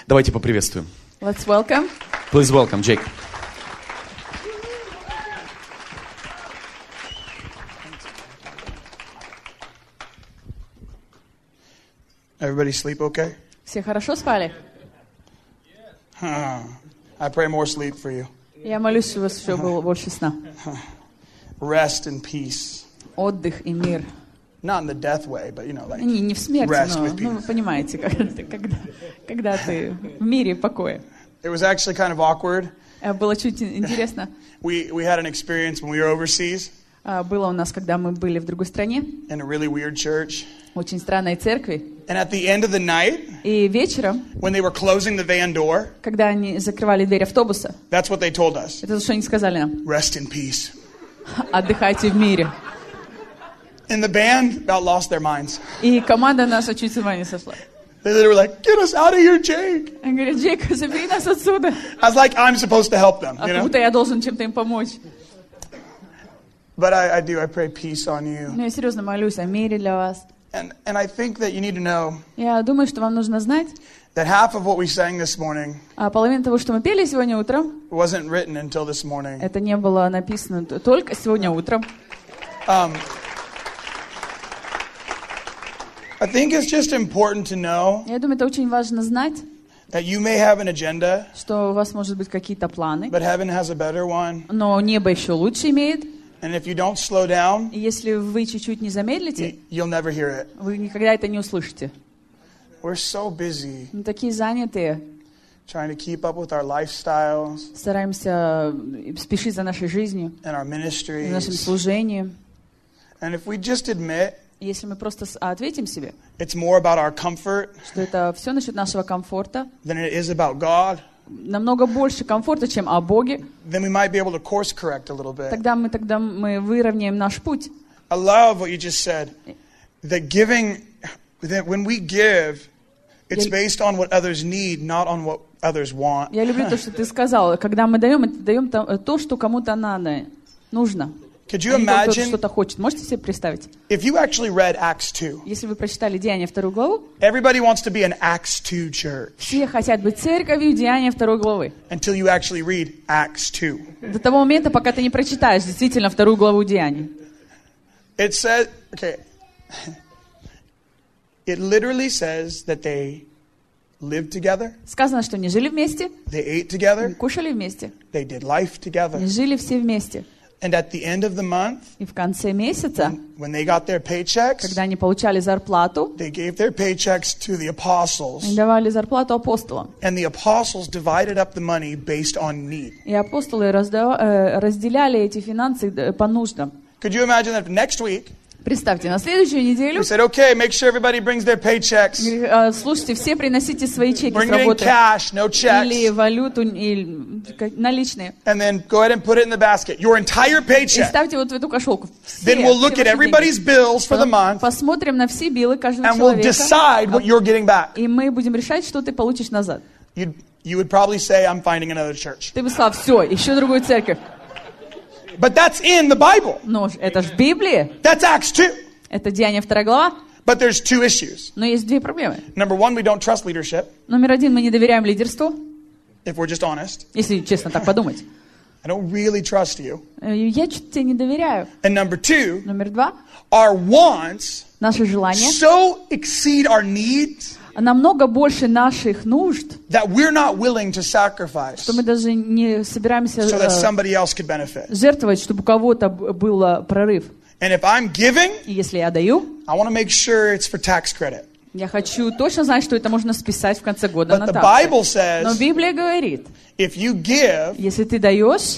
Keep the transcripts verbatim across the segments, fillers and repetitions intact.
Давайте поприветствуем. Let's welcome. Please welcome Jake. Everybody sleep okay? Все хорошо спали? Huh. I pray more sleep for you. Я молюсь, чтобы у вас еще было больше сна. Rest and peace. Отдых и мир. Not in the death way, but you know, like Не, не в смерти, rest но with ну, вы peace. понимаете, когда, ты- когда, когда ты в мире покоя. It was actually kind of awkward. Э, Было чуть интересно. We we had an experience when we were overseas А, Было у нас, когда мы были в другой стране, in a really weird church. очень странной церкви. And at the end of the night, И вечером, when they were closing the van door, когда они закрывали дверь автобуса, that's what they told us. это то, что они сказали нам. Rest in peace. Отдыхайте в мире. And the band about lost their minds. И команда наша чуть с ума не сошла. They literally were like, get us out of here, Jake. Они говорят: Джейк, забери нас отсюда. I was like, I'm supposed to help them, А you как know? будто я должен чем-то им помочь. But I, I do, I pray peace on you. Но я серьезно молюсь о мире для вас. And and I think that you need to know Я думаю, что вам нужно знать, that half of what we sang this morning а половина того, что мы пели сегодня утром, wasn't written until this morning. это не было написано т- только сегодня утром. Um, I think it's just important to know Я думаю, это очень важно знать, that you may have an agenda, что у вас может быть какие-то планы, but heaven has a better one. но небо еще лучше имеет. And if you don't slow down, И если вы чуть-чуть не замедлите, you, you'll never hear it. вы никогда это не услышите. We're so busy Мы такие занятые, trying to keep up with our lifestyles стараемся спешить за нашей жизнью, and our за нашим ministries. служением. And if we just admit Если мы просто с- ответим себе, it's more about our comfort что это все насчет нашего комфорта, than it is about God, намного больше комфорта, чем о Боге, then we might be able to course correct a little bit. тогда мы, тогда мы выровняем наш путь. I love what you just said. That giving, that when we give, it's Я- based on what others need, not on what others want. Я люблю то, что ты сказал. Когда мы даем, это даем то, то, что кому-то надо, нужно. Could you А не только кто-то imagine что-то хочет. Можете себе представить? if you actually read Acts two? Если вы прочитали Деяния вторую главу, Everybody wants to be an Acts two church все хотят быть церковью Деяния второй главы. until you actually read Acts two. До того момента, пока ты не прочитаешь действительно вторую главу Деяний. It says, okay, it literally says that they lived together, Сказано, что они жили вместе, they ate они together, кушали вместе, they did life together. они жили все вместе. And at the end of the month, И в конце месяца, when they got their paychecks, когда они получали зарплату, they gave their paychecks to the они apostles. давали зарплату апостолам. And the apostles divided up the money based on need. И апостолы раздава- э, разделяли эти финансы э, по нуждам. Could you imagine that next week, Представьте, на следующую неделю, we said, okay, make sure everybody brings their paychecks. говорит, «А, слушайте, все приносите свои чеки Bring с it in работы. cash, no Или checks. валюту, или как- наличные. And then go ahead and put it in the basket. Your entire И paycheck. ставьте вот в эту кошелку. Все, Then we'll look все at ваши everybody's деньги. bills for the Потом month посмотрим на все биллы каждого and we'll человека. decide what you're getting back. И мы будем решать, что ты получишь назад. You'd, you would probably say, I'm finding another church. Ты бы сказал: все, ищу другую церковь. But that's in the Bible. Но это же в Библии. That's Acts two. Это Деяния вторая глава. But there's two issues. Но есть две проблемы. Number one, we don't trust leadership, Номер один, мы не доверяем лидерству, if we're just honest. если честно так подумать. I don't really trust you. Э, Я что-то тебе не доверяю. And number two, Номер два, our wants наши желания so exceed our needs намного больше наших нужд, that we're not willing to sacrifice что мы даже не собираемся so that э, somebody else could benefit. жертвовать, чтобы у кого-то б- был э, прорыв. And if I'm giving, И если я даю, I want to make sure it's for tax credit. я хочу точно знать, что это можно списать в конце года But на the таксы. Bible Но says, Библия говорит, if you give, если ты даешь,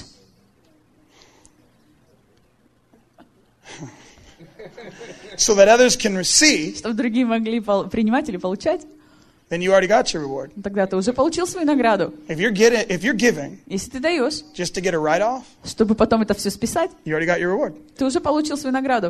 so that others can receive, чтобы другие могли пол- принимать или получать, then you already got your reward. тогда ты уже получил свою награду. If you're getting, if you're giving Если ты даешь, just to get a write-off, чтобы потом это все списать, you already got your reward. ты уже получил свою награду.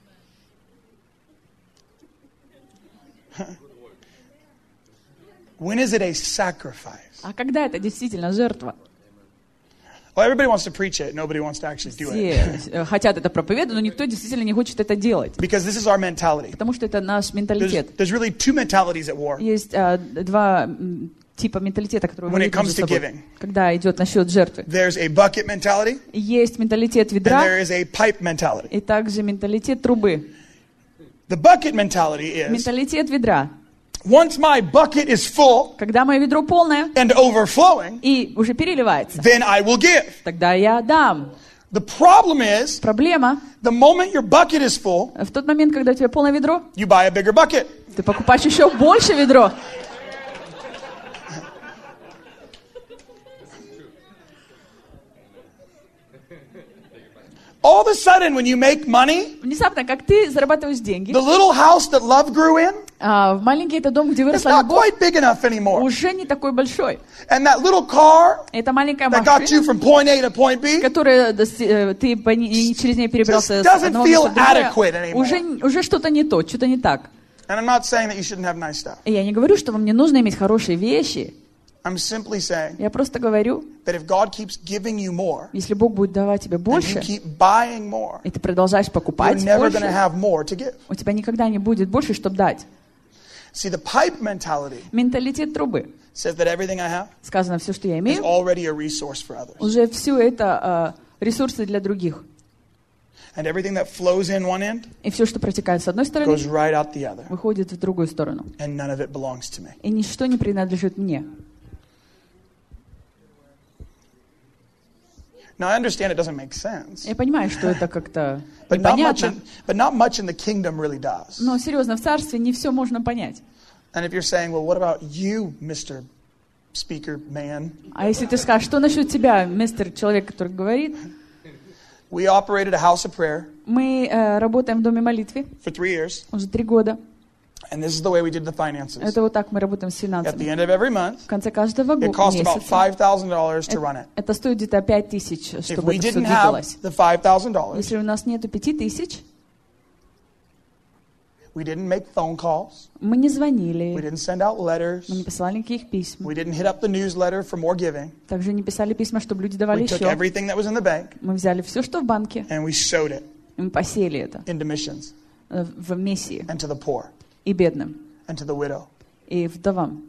When is it a sacrifice? А когда это действительно жертва? Well, everybody wants to preach it. Nobody wants to actually do it. Все э, хотят это проповедовать, но никто действительно не хочет это делать. Because this is our mentality. Потому что это наш There's, менталитет. there's really two mentalities at war. Есть э, два м, типа менталитета, который мы when it видим comes за to собой, giving. когда идет насчет жертвы. There's a bucket mentality, Есть менталитет and ведра there is a pipe mentality. и также менталитет трубы. The bucket mentality is, Менталитет ведра. once my bucket is full Когда мое ведро полное and overflowing, и уже переливается, then I will give. тогда я дам. The problem is, Проблема the moment your bucket is full, в тот момент, когда у тебя полное ведро, you buy a bigger bucket. ты покупаешь еще больше ведро. All of a sudden, when you make money, Внезапно, как ты зарабатываешь деньги, the little house that love grew in, а, в маленький этот дом, где it's выросла not любовь, quite big enough anymore. уже не такой большой. And that little car Это маленькая that got you машина, from point A to point B, которая доси- э, ты по ней- и через нее перебрался Just с doesn't одного feel места в другое, adequate anymore. уже, уже что-то не то, что-то не так. and I'm not saying that you shouldn't have nice stuff. И я не говорю, что вам не нужно иметь хорошие вещи. I'm simply saying Я просто говорю, that if God keeps giving you more, если Бог будет давать тебе and you больше, keep buying more, и ты продолжаешь you're покупать never going to больше, have more to give. у тебя никогда не будет больше, чтобы дать. See, the pipe mentality Менталитет трубы. says that everything I have Сказано, все, что я is имею, already a resource for others. уже все это э, ресурсы для других. And everything that flows in one end И все, что протекает с одной стороны, goes right out the other. выходит в другую сторону. And none of it belongs to me. И ничто не принадлежит мне. Now, I understand it doesn't make sense. Я понимаю, что это как-то But not, much непонятно. in, but not much in the kingdom really does. Но серьезно, в царстве не все можно понять. And if you're saying, well, what about you, Mister Speaker Man? А если ты скажешь, что насчет тебя, мистер человек, который говорит, We operated a house of prayer мы э, работаем в доме молитвы for three years, уже три года. and this is the way we did the finances. Это вот так мы работаем с At the финансами. end of every month, В конце каждого it года, cost about месяца, five thousand dollars to run it. это стоит где-то пять тысяч, If чтобы we это все didn't have двигалось. the five thousand dollars, Если у нас нету пяти тысяч, we didn't make phone calls, мы не we звонили, didn't send out letters, мы не посылали никаких писем, we didn't hit up the newsletter for more giving. также не писали письма, чтобы люди давали We took еще. everything that was in the bank Мы взяли все, что в банке, and we sowed it и мы посеяли это into missions э, в миссии and to the poor и бедным, and to the widow. и вдовам.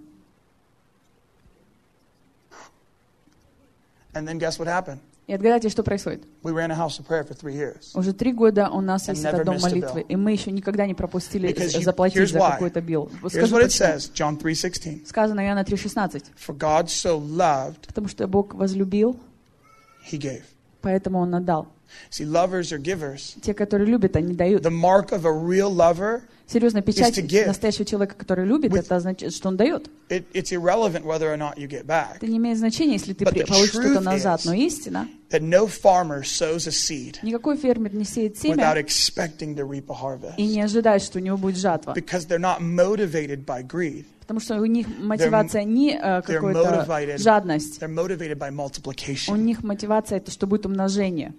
And then guess what happened? И отгадайте, что происходит. We ran a house of prayer for three years. Уже три года у нас And есть never этот дом missed a молитвы, bill. и мы еще никогда не пропустили Because you- заплатить here's за why. какой-то билл. Вот Here's скажу what it почему. says, John three sixteen. Сказано Иоанна три шестнадцать. For God so loved, Потому что Бог возлюбил, he gave. поэтому Он отдал. See, lovers are givers. Те, которые любят, они дают. The mark of a real lover, Серьезно, печать to give. настоящего человека, который любит, With- это означает, что он дает. it, it's irrelevant whether or not you get back. Это не имеет значения, если ты But при- the получишь что-то truth назад. is- Но истина, That no farmer sows a seed никакой фермер не сеет without семя expecting to reap a harvest. и не ожидает, что у него будет жатва. Because they're not motivated by greed. Потому что у них мотивация не э, They're какая-то motivated, жадность. they're motivated by У multiplication. них мотивация это, что будет умножение.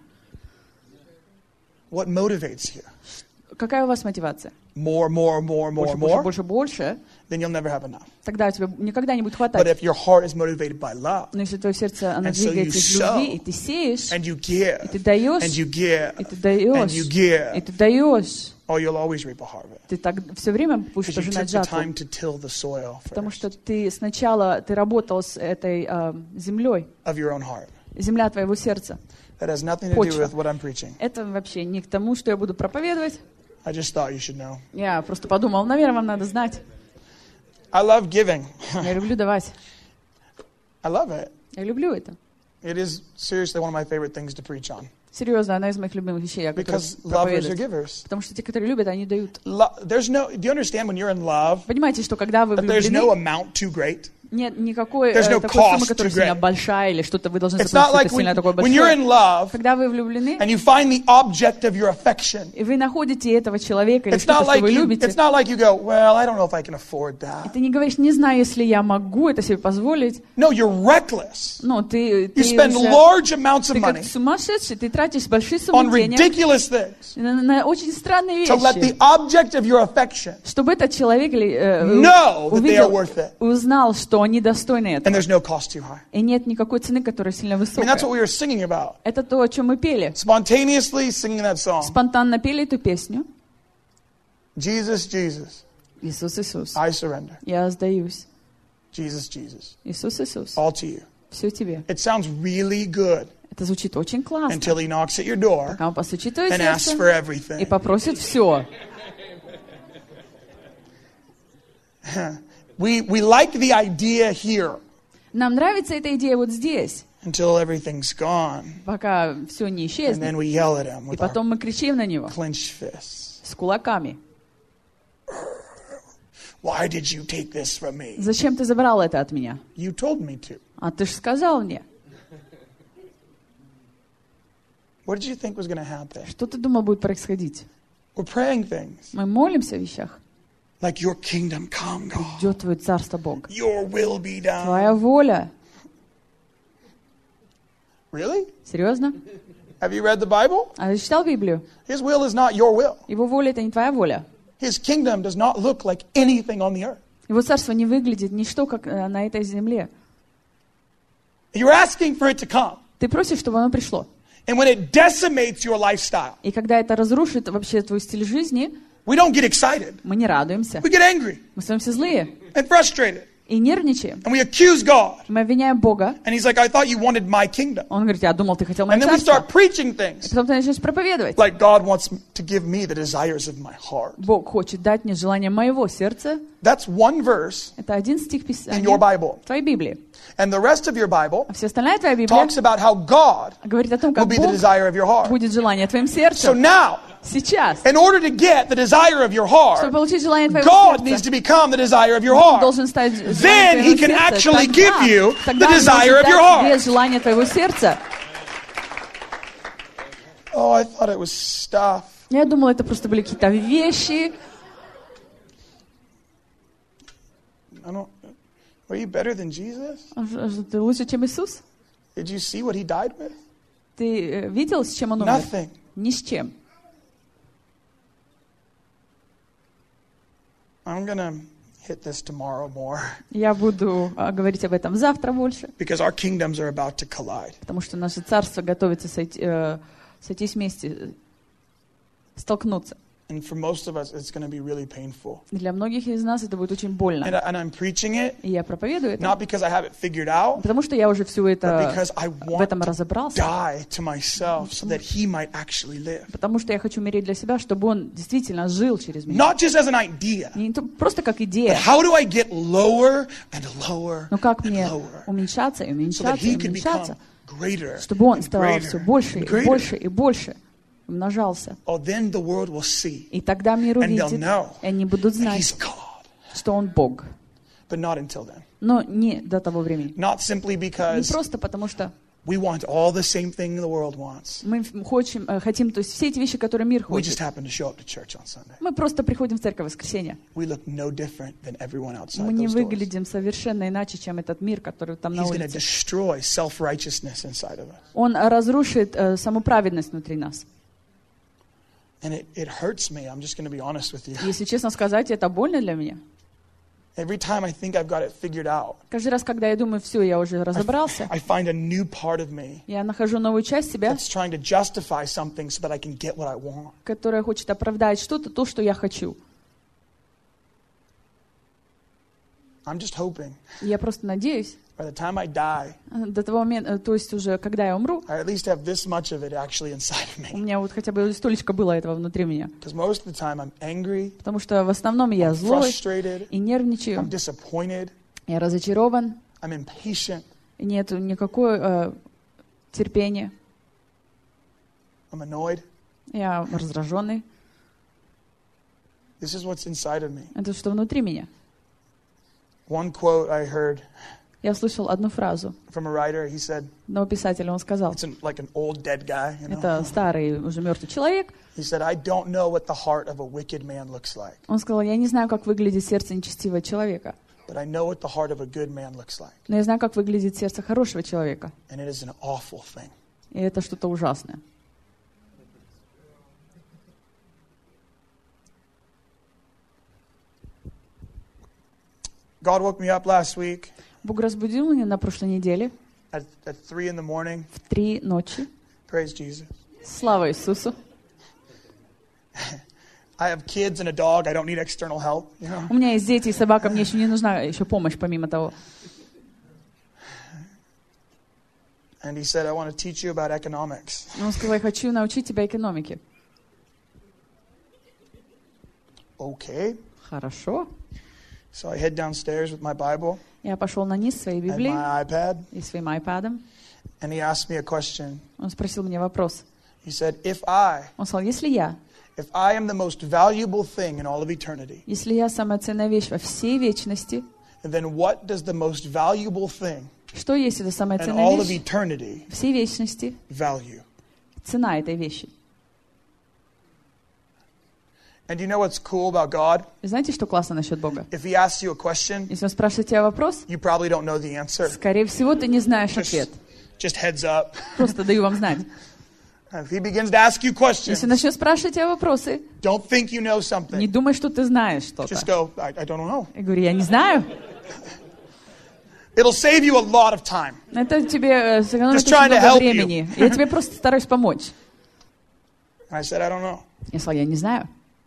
What motivates you? Какая у вас мотивация? More, more, more, more, Больше, больше, more? больше, больше. Then you'll never have enough. Тогда у тебя никогда не будет But хватать. if your heart is motivated by love, Но если твое сердце, оно And so двигается you из любви, sow, и ты сеешь, and you give, и ты даешь, and you give, и ты and даешь, you и give, ты даешь, oh, you'll always reap a harvest. ты так все время будешь Because you took пожинать the жатву. time to till the soil Потому first что ты сначала ты работал с этой э, землей, of your own heart. земля твоего сердца. That has nothing to do Почва. with what I'm preaching. Это вообще не к тому, что я буду проповедовать. I just thought you should know. Я просто подумал, наверное, вам надо знать. I love giving. Я люблю давать. I love it. Я люблю это. It is seriously one of my favorite things to preach on. Серьезно, одна из моих любимых вещей, о которых Because lovers are проповедовать. givers. Потому что те, которые любят, они дают. Lo- there's no, do you understand when you're in love Понимаете, что когда вы that there's no влюблены, amount too great? нет никакой There's э, no такой суммы, cost которая too сильно great. большая, или что-то вы должны It's заплатить, not like что-то when, сильно такое when you're большое. in love Когда вы влюблены, and you find the object of your affection. и вы находите этого человека, или It's что-то, not что like вы you, любите, it's not like you go, well, I don't know if I can afford и that. ты не говоришь, не знаю, если я могу это себе позволить, No, you're reckless. но ты, You ты, spend уже- large amounts of ты как money сумасшедший, ты тратишь большие on суммы денег ridiculous things на, на очень странные to let the вещи, object of your affection чтобы этот человек ли, э, know that they are увидел, worth it. узнал, что они достойны And этого. there's no cost too high. И нет никакой цены, которая сильно I mean, высокая. that's what we were singing about. Это то, о чем мы пели. Spontaneously singing that song. Спонтанно пели эту песню. Jesus, Jesus, Иисус, Иисус, I surrender. я сдаюсь. Jesus, Jesus. Иисус, Иисус. All to you. Все тебе. It sounds really good Это звучит очень классно. until he knocks at your door Пока он постучит в твое and asks for сердце и everything. попросит все. We, we like the idea here Нам нравится эта идея вот здесь, until everything's gone. пока все не And исчезнет. then we yell at him И with our потом мы кричим на него clenched fists. с кулаками. Why did you take this from me? Зачем ты забрал это от меня? You told me to. А ты же сказал мне. What did you think was going to happen? Что ты думал будет происходить? We're praying things Мы молимся о вещах. like your kingdom come, God. Идет твое царство Бога. Your will be done. Твоя воля. Really? Серьезно? Have you read the Bible? А ты читал Библию? His will is not your will. Его воля — это не твоя воля. His kingdom does not look like anything on the earth. Его царство не выглядит ничто, как э, на этой земле. You're asking for it to come. Ты просишь, чтобы оно пришло. And when it decimates your lifestyle, И когда это разрушит вообще твой стиль жизни, we don't get excited. мы не радуемся. We get angry Мы становимся злые and frustrated. и нервничаем. And we accuse God. Мы обвиняем Бога. And he's like, I thought you wanted my kingdom. Он говорит: я думал, ты хотел мое And then we царство. start preaching И things потом ты начнешь проповедовать. like God wants to give me the desires of my heart. Бог хочет дать мне желание моего сердца. That's one verse Это один стих in Писания your Bible. в твоей Библии. And the rest of your Bible А все остальная твоя Библия talks about how God говорит о том, will как be the Бог desire of your heart. будет желание твоим So сердцем. now, Сейчас. in order to get the desire of your Чтобы heart, получить желание твоего God needs сердца, to become the desire of your Он heart. должен стать желанием Then твоего He can сердца. actually Тогда- give you тогда the Он desire может of your дать тебе heart. желание твоего сердца. Oh, I thought it was stuff. Я думала, это просто были какие-то вещи. I don't. Were you better than Jesus? А что, что ты лучше, чем Иисус? Did you see what He died with? Ты э, видел, с чем Он умер? Nothing. Ни с чем. I'm gonna hit this tomorrow more Я буду а, говорить об этом завтра больше, because our kingdoms are about to collide. потому что наше царство готовится сойти, э, сойтись вместе, э, столкнуться. And for most of us, it's going to be really painful. И для многих из нас это будет очень And, больно. I- and I'm preaching it И я проповедую это, not because I have it figured out, потому что я уже все but это because I в want этом to разобрался. die to myself so that He might actually live. Потому что я хочу умереть для себя, чтобы Он действительно жил через меня. Not just as an idea, Не то- просто как but идея. how do I get lower and lower Но как and мне lower уменьшаться и so that уменьшаться и He could become уменьшаться, greater чтобы Он and ставал все greater больше and и greater? больше и больше, умножался. Oh, then the world will see И тогда мир And they'll увидит, know и они будут that знать, He's God. что Он Бог. But not until then. Но не до того времени. Not simply Не because просто потому, что we want all the same thing the world wants. мы хотим, э, хотим, то есть все эти вещи, которые мир We just хочет. happen to show up to church on Sunday. Мы просто приходим в церковь в воскресенье. We look no different than everyone outside Мы не those doors. выглядим совершенно иначе, чем этот мир, который там на He's going to улице. destroy self-righteousness inside of us. Он разрушит э, саму праведность внутри нас. And it, it hurts me. I'm just going to be honest with you. Если честно сказать, это больно для меня. Every time I think I've got it figured out, Каждый раз, когда я думаю, все, я уже I, разобрался, I find a new part of me я нахожу новую часть себя, that's trying to justify something so that I can get what I want. которая хочет оправдать что-то, то, что я хочу. I'm just hoping И я просто надеюсь, by the time I die, до того момента, то есть уже когда я умру, I at least have this much of it actually inside of у me. меня вот хотя бы столечко было этого внутри меня. Because most of the time I'm angry, Потому что в основном я злой frustrated, и нервничаю, I'm disappointed, я разочарован, I'm impatient, и нет никакой э, терпения, I'm annoyed. я раздраженный. This is what's inside of me. Это что внутри меня. One quote I heard Я слышал одну фразу from a writer, he said, одного писателя, он сказал, it's an, like an old dead guy, you know? это старый, уже мертвый человек, He said, I don't know what the heart of a wicked man looks like, он сказал, я не знаю, как выглядит сердце нечестивого человека, but I know what the heart of a good man looks like. но я знаю, как выглядит сердце хорошего человека, And it is an awful thing. и это что-то ужасное. God woke me up last week Бог разбудил меня на прошлой неделе at, at three in the morning. в три ночи. Praise Jesus. Слава Иисусу. I have kids and a dog. I don't need external help. You know? У меня есть дети и собака, мне еще не нужна еще помощь помимо того. And he said, I want to teach you about economics. Он сказал, я хочу научить тебя экономике. Okay. Хорошо. So I head downstairs with my Bible Я пошел на низ своей and Библии my iPad, и своим айпадом. and he asked me a question. Он спросил меня вопрос. He said, if I, Он сказал, если я, if I am the most valuable thing in all of eternity, если я самая ценная вещь во всей вечности, then what does the most valuable thing что есть эта самая in ценная all of вещь eternity всей вечности? value? Цена этой вещи. And do you know what's cool about God? И знаете, что классно насчет Бога? If he asks you a question, Если он спрашивает тебя вопрос, you probably don't know the answer. скорее всего, ты не знаешь Just, ответ. just heads up. Просто даю вам знать. If he begins to ask you questions, Если начнет спрашивать тебя вопросы, don't think you know не something. думай, что ты знаешь что-то. Just go, I, I don't know. Я говорю, я не знаю. It'll save you a lot of time. Это тебе э, сэкономит Just очень trying to много help времени. Я тебе просто стараюсь помочь. And I said, I don't know. Я сказала, я не знаю.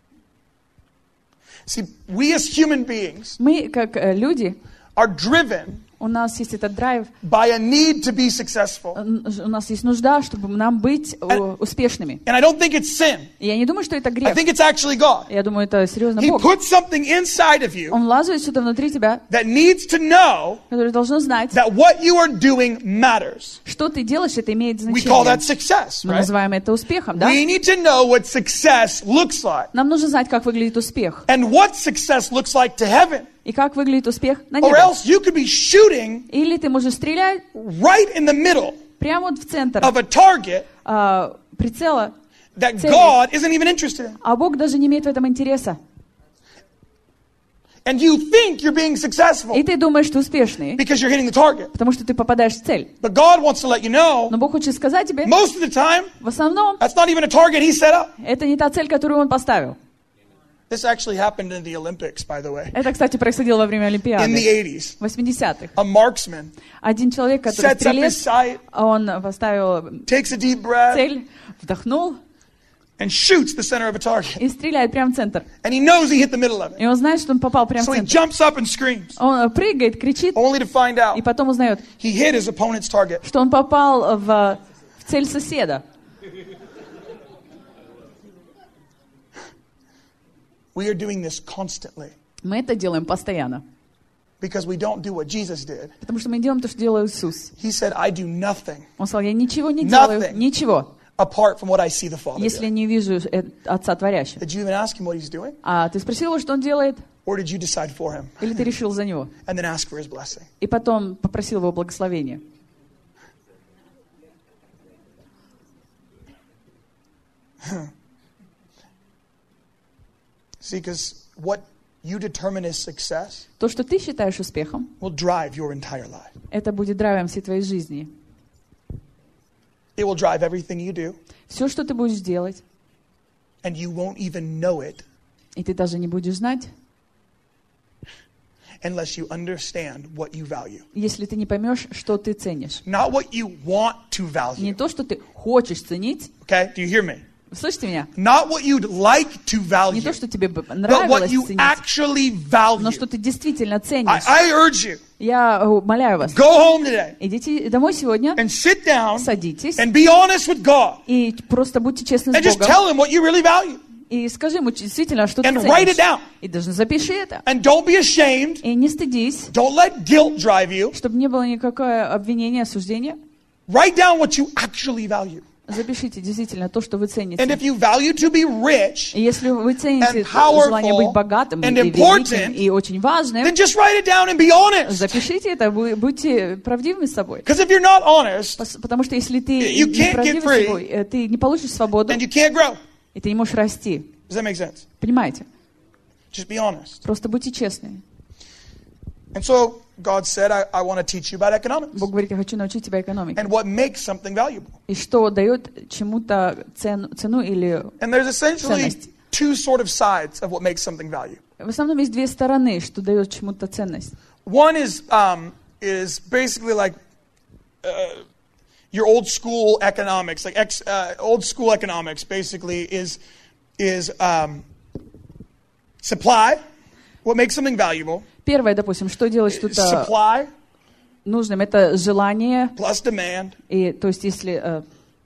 See, we as human beings Мы, как э, люди, are driven у нас есть этот драйв, by a need to be successful. э, у нас есть нужда, чтобы нам быть э, успешными. And I don't think it's sin. И я не думаю, что это I грех. think it's actually God. Я думаю, это серьезно He Бог. puts something inside of you Он лазает что-то внутри тебя, that needs to know который должен знать, that what you are doing matters. что ты делаешь, это имеет We call that значение. success, Мы right? называем это успехом, да? We need to know what success looks like Нам нужно знать, как выглядит успех. and what success looks like to heaven. И как выглядит успех на Or небе. else you could be shooting Или ты можешь стрелять right in the middle прямо вот в центр of a target а, прицела, that Цели. God isn't even interested in. а Бог даже не имеет в этом интереса. And you think you're being successful И ты думаешь, что успешный, because you're hitting the target. потому что ты попадаешь в цель. But God wants to let you know, Но Бог хочет сказать тебе, most of the time, в основном, that's not even a target He set up. это не та цель, которую Он поставил. This actually happened in the Olympics, by the way, Это, кстати, происходило во время in the Олимпиады, eighties. в восьмидесятых. A marksman Один человек, который sets up his стрелец, sight, он поставил takes a deep breath, цель, вдохнул and shoots the center of a target. и стреляет прямо в центр. And he knows he hit the middle of it. И он знает, что он попал прямо в So he центр. jumps up and screams, Он прыгает, кричит, only to find и out потом узнает, he hit his opponent's target. что он попал в, в цель соседа. We are doing this constantly Мы это делаем постоянно, because we don't do what Jesus did. потому что мы делаем то, что делал Иисус. He said, I do nothing Он сказал, я ничего не делаю, Nothing. ничего, apart from what I see the Father если do. не вижу э, Отца Творящего. Did you even ask him what he's doing? А ты спросил его, что он делает, Or did you decide for him или ты решил за него? and then ask for his blessing? И потом попросил его благословения. See, because what you determine as success То, что ты считаешь успехом, will drive your entire life. это будет драйвом всей твоей жизни. It will drive everything you do, Все, что ты будешь делать, and you won't even know it и ты даже не будешь знать, unless you understand what you value. если ты не поймешь, что ты ценишь. Not what you want to Не value. то, что ты хочешь ценить, Okay? Do you hear me? вы слышите меня? Not what you'd like to Не value, то, что тебе бы but what нравилось you ценить, actually но value. что ты действительно I, ценишь. I urge you, Я э, умоляю вас, go home today идите домой сегодня, and sit down садитесь and be honest with God и просто будьте честны and с just Богом. tell him what you really value. И скажи ему действительно, что ты And write it ценишь. down. И даже запиши это. And don't be ashamed. И не стыдись, Don't let guilt drive you. чтобы не было никакое обвинения, осуждения. Write down what you actually value. Запишите действительно то, что вы And цените. if you value to be rich, И если вы цените and powerful желание быть богатым и and великим, important, и очень важным, then just write it down and be honest. запишите это, вы будьте правдивыми с собой. Because if you're not honest, Пос- Потому что если ты You не can't правдивый get free. с собой, э, ты не получишь свободу, then you can't grow. и ты не можешь расти. Does that make sense? Понимаете? Just be honest. Просто будьте честны. And so God said, I, I want to teach you about economics Бог говорит, я хочу научить тебя экономике. and what makes something valuable. И что дает чему-то цену, цену или... And there's essentially Ценность. two sort of sides of what makes something valuable. В основном есть две стороны, что дает чему-то ценность. One is um, is basically like uh, your old school economics, like ex, uh, old school economics. Basically, is is um, Supply, what makes something valuable. Первое, допустим, что делать что-то Supply нужным, это желание, plus demand. и, то есть если э,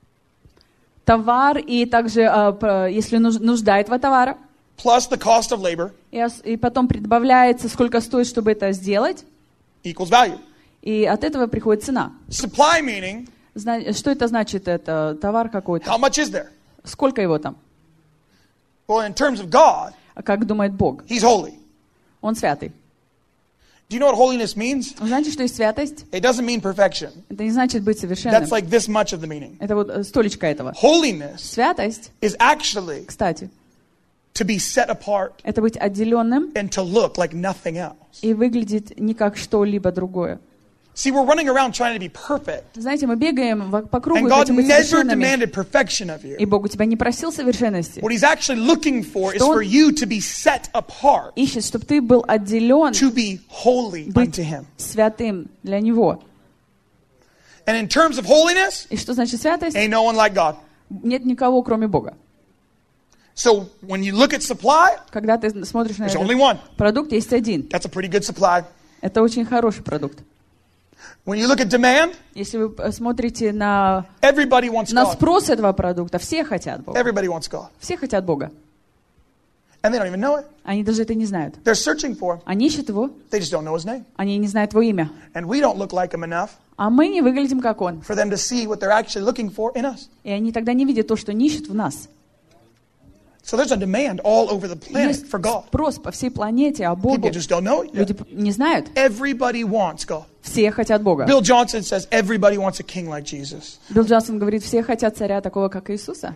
товар, и также э, про- если нуж- нужда этого товара, Plus the cost of labor и, ос- и потом прибавляется, сколько стоит, чтобы это сделать, equals value. и от этого приходит цена. Supply meaning, Зна- Что это значит? Это товар какой-то. how much is there? Сколько его там? Well, in terms of God, А как думает Бог? He's holy. Он святый. Do you know what holiness means? Вы знаете, что есть святость? It doesn't mean perfection. Это не значит быть совершенным. That's like this much of the meaning. Это вот э, столечко этого. Holiness Святость, is actually кстати, to be set apart это быть отделенным and to look like nothing else. и выглядеть не как что-либо другое. See, we're running around trying to be perfect. Знаете, мы бегаем во- по кругу And и God хотим быть never совершенными. demanded perfection of И you. Бог у тебя не просил совершенности. What He's actually looking for is Что Он- for you to be set apart, Ищет, чтобы ты был отделен, to be holy быть unto Him. святым для Него. And in terms of holiness, И что значит святость? ain't no one like God. Нет никого, кроме Бога. So when you look at supply, Когда ты смотришь на there's этот only one. продукт, есть один. That's a pretty good supply. Это очень хороший продукт. When you look at demand, Если вы э, смотрите на, everybody wants на God. спрос этого продукта, все хотят Бога. Everybody wants God. Все хотят Бога. And they don't even know it. Они даже это не знают. They're searching for Him. Они ищут Его, They just don't know His name. они не знают Его имя. And we don't look like Him enough А мы не выглядим как Он. for them to see what they're actually looking for in us. И они тогда не видят то, что они ищут в нас. So there's a demand all over the planet Есть for God. спрос по всей планете о People Боге. just don't know it Люди yet. п- не знают. Everybody wants God. Все хотят Бога. Bill Johnson says everybody wants a king like Jesus. Билл Джонсон говорит, все хотят царя такого, как Иисуса.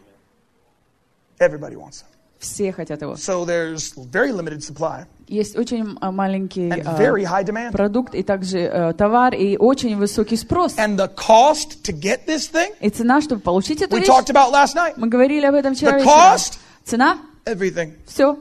Everybody wants him. Все хотят его. So there's very limited supply Есть очень а, маленький and а, very high demand. продукт, и также э, товар, и очень высокий спрос. And the cost to get this thing, И цена, чтобы получить эту we вещь, talked about last night. мы говорили об этом вчера The вечером. cost, Цена, everything. все.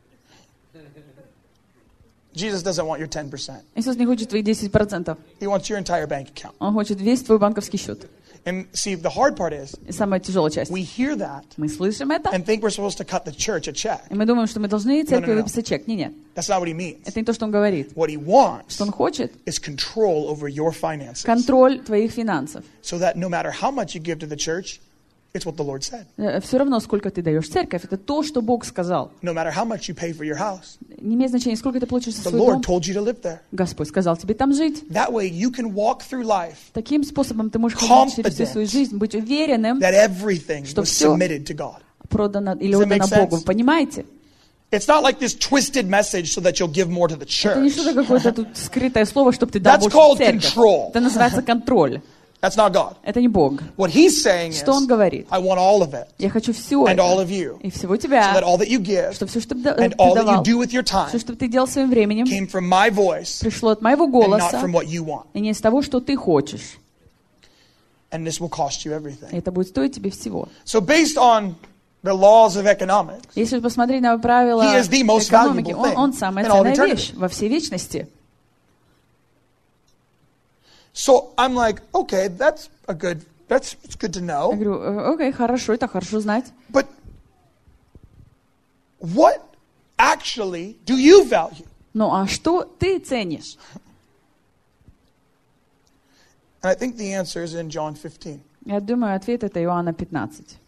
Jesus doesn't want your ten percent. Иисус не хочет твои десять процентов. He wants your entire bank account. Он хочет весь твой банковский счет. And see, the hard part is И самая тяжелая часть. we hear that Мы слышим это, and think we're supposed to cut the church a check. и мы думаем, что мы должны церкви No, no, no. выписать чек. Не, нет. That's not what he means. Это не то, что он говорит. What he wants Что он хочет is control over your finances. контроль твоих финансов. So that no matter how much you give to the church, it's what the Lord said. Все равно, сколько ты даешь в церковь, это то, что Бог сказал. No matter how much you pay for your house, Не имеет значения, сколько ты получишь за the свой Lord дом. told you to live there. Господь сказал тебе там жить. That way you can walk through life Таким способом ты можешь ходить через всю Confident свою жизнь, быть уверенным, that everything Что was всё submitted to God. продано или Does that make отдано Богу. sense? Понимаете? It's not like this twisted message so that you'll give more to the Это не church. что-то какое-то тут скрытое слово, чтобы ты дал That's больше called в церковь. control. Это называется контроль. That's not God. Это не Бог. What he's saying is, Что он говорит? I want all of it Я хочу все and это. all of you, И всего so that тебя. all that you give Что все, что ты да- and ты all that you давал, do with your time все, что ты делал своим временем, came from my voice пришло от моего and not голоса, from what you want. и не из того, что ты хочешь. And this will cost you И everything. это будет стоить тебе всего. So based on the laws of economics, Если посмотреть на правила He is the most экономики, valuable он, thing он самая in all ценная eternity. вещь во всей вечности. so I'm like, okay, that's a good, that's it's good to Я know. говорю, «Э, окей, хорошо, это хорошо знать. But what actually do you value? Ну а что ты ценишь? And I think the answer is in John fifteen. Я думаю, ответ это Иоанна пятнадцать.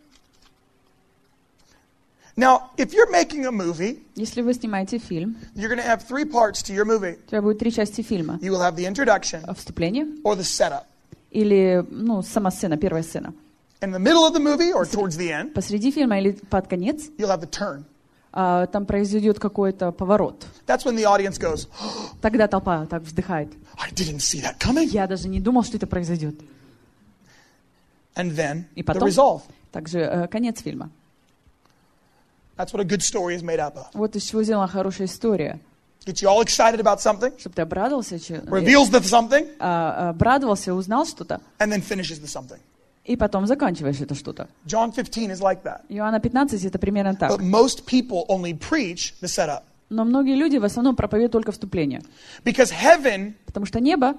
Now, if you're making a movie, Если вы снимаете фильм, you're going to have three parts to your movie. у тебя будет три части фильма. You will have the introduction Вступление or the setup. или ну, сама сцена, первая сцена. In the middle of the movie or towards the end, Посреди фильма или под конец you'll have the turn. а, там произойдет какой-то поворот. That's when the audience goes, Тогда толпа так вздыхает. I didn't see that coming. Я даже не думал, что это произойдет. And then И the потом resolve. также э, конец фильма. That's what a good story is made up of. Вот из чего сделана хорошая история. Gets you all excited about something, Чтобы ты обрадовался, че- reveals the something, а, обрадовался, узнал что-то, and then finishes the something. и потом заканчиваешь это что-то. John fifteen is like that. Иоанна пятнадцать это примерно так. But most people only preach the setup. Но многие люди в основном проповедуют только вступление. Because heaven Потому что небо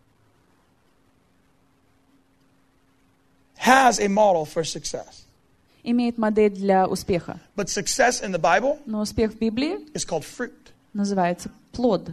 has a model for success. имеет модель для успеха. But success in the Bible Но успех в Библии is called fruit. называется плод.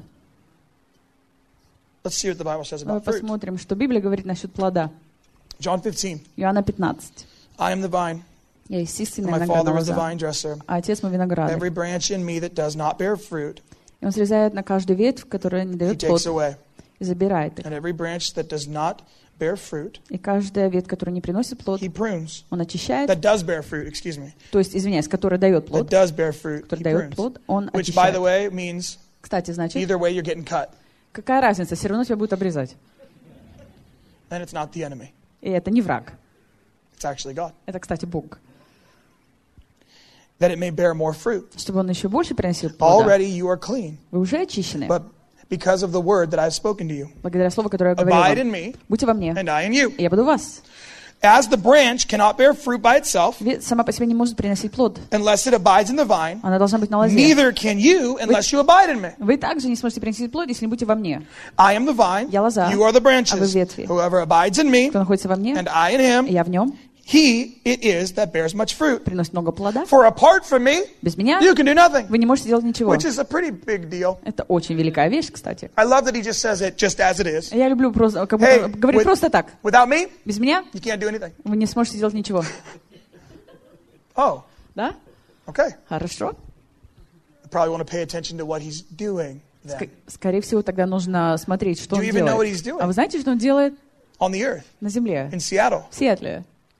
Let's see what the Bible says Давай about fruit. посмотрим, что Библия говорит насчет плода. John fifteen. Иоанна пятнадцать. I am the vine, Я есть истинная and my Father виноградная is the лоза, vine dresser. а Отец мой виноградарь. Every branch in me that does not bear fruit, И Он срезает на каждую ветвь, которая не he дает плод, takes away. и забирает их. And every branch that does not bear fruit, И каждая ветвь, которая не приносит плод, he prunes. Он очищает. That does bear fruit, excuse me. То есть, извиняюсь, которая дает That плод, does bear fruit, который he дает prunes. плод, Он Which, by the очищает. way, means Кстати, значит, either way you're getting cut. какая разница, все равно тебя будут обрезать. And it's not the enemy. И это не враг. It's actually God. Это, кстати, Бог. That it may bear more fruit. Чтобы Он еще больше приносил плода. Already you are clean, Вы уже очищены. but because of the word that I've spoken to you. Благодаря слову, которое я говорил Abide in вам. me, Будьте во мне, and I in you. и я буду в вас. As the branch cannot bear fruit by itself Ведь сама по себе не может приносить плод. unless it abides in the vine, Она должна быть на лозе. neither can you unless you abide in me. Вы также не сможете приносить плод, если не будете во мне. I am the vine, Я лоза, you are the а вы branches. ветви. Whoever abides in me, Кто находится во мне, and I in и him, я в нем, he it is that bears much fruit. приносит много плода. For apart from me, Без меня you can do nothing, вы не можете делать ничего. which is a pretty big deal. Это очень великая вещь, кстати. I love that he just says it just as it is. Я люблю просто, как будто Hey, говорить with- просто так. Without me, Без меня you can't do anything. вы не сможете делать ничего. Oh, Да? okay. Хорошо. I probably want to pay attention to what he's doing then Ск- Скорее всего, тогда нужно смотреть, что Do он you even know what делает. he's doing? А вы знаете, что он делает on the earth, на земле, in Seattle, в Сиэтле,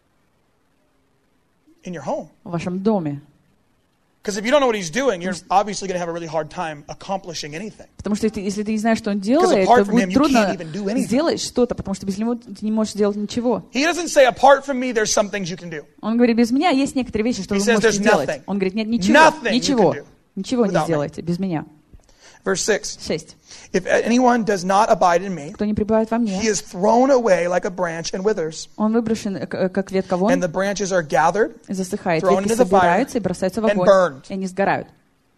in your home. в вашем доме? Because if you don't know what he's doing, you're obviously going to have a really hard time accomplishing anything. Потому что ты- если ты не знаешь, что он делает, apart то from him, будет you трудно can't even do anything. сделать что-то, потому что без него ты не можешь сделать ничего. He doesn't say, apart from me, there's some things you can do. Он говорит, без меня есть некоторые вещи, что He вы says можете there's сделать. nothing. Он говорит, нет, ничего, Nothing you ничего, can do ничего не without me. сделаете без меня. Verse six. Шесть. If anyone does not abide in me, Кто не пребывает во мне, he is thrown away like a branch and withers. он выброшен, э, к- э, как ветка And вон, the branches are gathered. и засыхает. thrown Ветки into the fire собираются и бросаются в and огонь, burned. и они сгорают.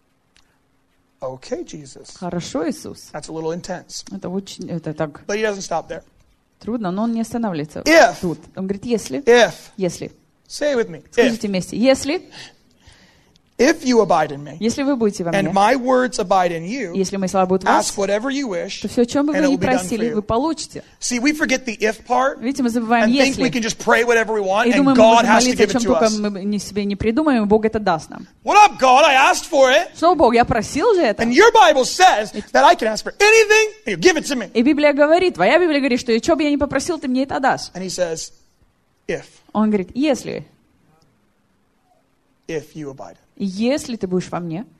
Okay, Jesus. Хорошо, Иисус. That's a little intense. Это очень, это так But he doesn't stop there. трудно, но он не останавливается If. тут. Он говорит, если, If, если, say it with me. If, скажите вместе, если, if you abide in me, если вы будете во and мне, my words abide in you, если мои слова будут в вас, ask whatever you wish, то все, о чем бы and вы it ни will be done for просили, you. вы получите. See, we forget the if part Видите, мы забываем and think we если. can just pray whatever we want И and думаем, мы God можем has to молиться, о give it чем to только us. мы не себе не придумаем, и Бог это даст нам. What up, God? I asked for it. Что, Бог, я просил же это. And your Bible says that I can ask for anything and you give it to me. И Библия говорит, твоя Библия говорит, что что бы я ни попросил, ты мне это дашь. And he says, if, Он говорит, если, if you abide. если ты будешь во мне,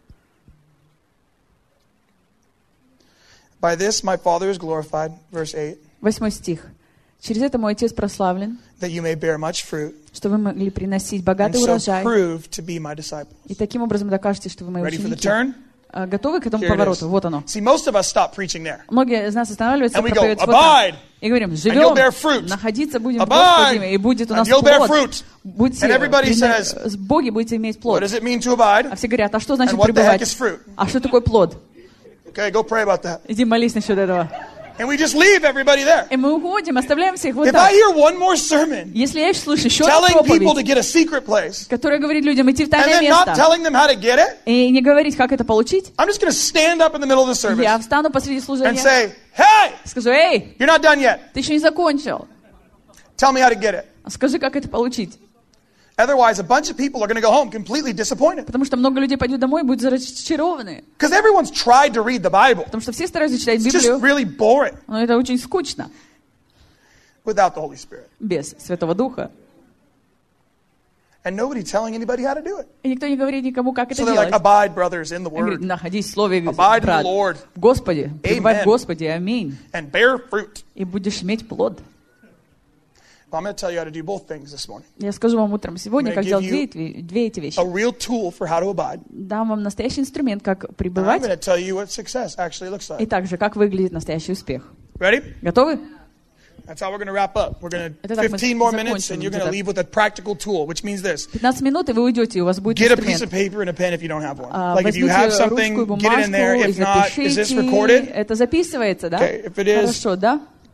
By this my Father is glorified, verse eight, восьмой стих. Через это мой Отец прославлен, that you may bear much fruit что вы могли приносить and богатый so урожай, prove to be my disciples. и таким образом докажете, что вы мои Ready for the ученики. turn? А, Готовы к этому Here it повороту? is. Вот оно. See, most of us stop preaching there. Многие из нас останавливаются, And we go, проповедуют вот abide, там. И говорим, you'll живем, bear fruit. находиться будем в Abide, Господе, и будет у нас and you'll bear плод. fruit. Будьте, And everybody прина- says, с Боги будете иметь What плод. does it mean to abide? А все говорят, а что значит And what the heck пребывать? is fruit? А что такое плод? Okay, go pray about that. Иди молись насчет этого. And we just leave everybody there. И мы уходим, оставляем всех вот If так. I hear one more sermon Если я еще слышу еще одну telling people to проповедь, get a secret place которая говорит людям идти в and тайное then not место, telling them how to get it, и не говорить, как это получить, I'm just going to stand up in the middle of the service я встану посреди and служения say, hey, и скажу, эй, you're not done yet. ты еще не закончил. Tell me how to get it. Скажи, как это получить. Otherwise, a bunch of people are going to go home completely disappointed. Потому что много людей пойдут домой и будут разочарованы. Because everyone's tried to read the Bible. Потому что все стараются читать It's just Библию, really boring но это очень скучно without the Holy Spirit. без Святого Духа. And nobody telling anybody how to do it. И никто не говорит никому, как это So they're like, делать. abide, brothers, in the Он говорит, Word находись в Слове, Abide in the брат, Lord. в Господе, пребывай в Amen. Господе, аминь. and bear fruit. И будешь иметь плод. Well, I'm going to tell you how to do both things this morning. Я скажу вам утром сегодня, I'm как gonna делать give две, you эти- две эти вещи. A real tool for how to abide. Дам вам настоящий инструмент, как And I'm пребывать, going to tell you what success actually looks и like. также, как выглядит настоящий успех. Ready? Готовы? That's how we're going to wrap up. We're going to Это так мы fifteen more minutes, закончим and you're going to где-то. leave with a practical tool, which means this: пятнадцать минут, и вы уйдете, и у вас будет get a piece of инструмент. paper and a pen if you don't have one. А, Like if you Возьмите have ручку и something, get it in there. бумажку и If not, is this запишите. recorded? Это записывается, да? Okay, if it is, Хорошо, да?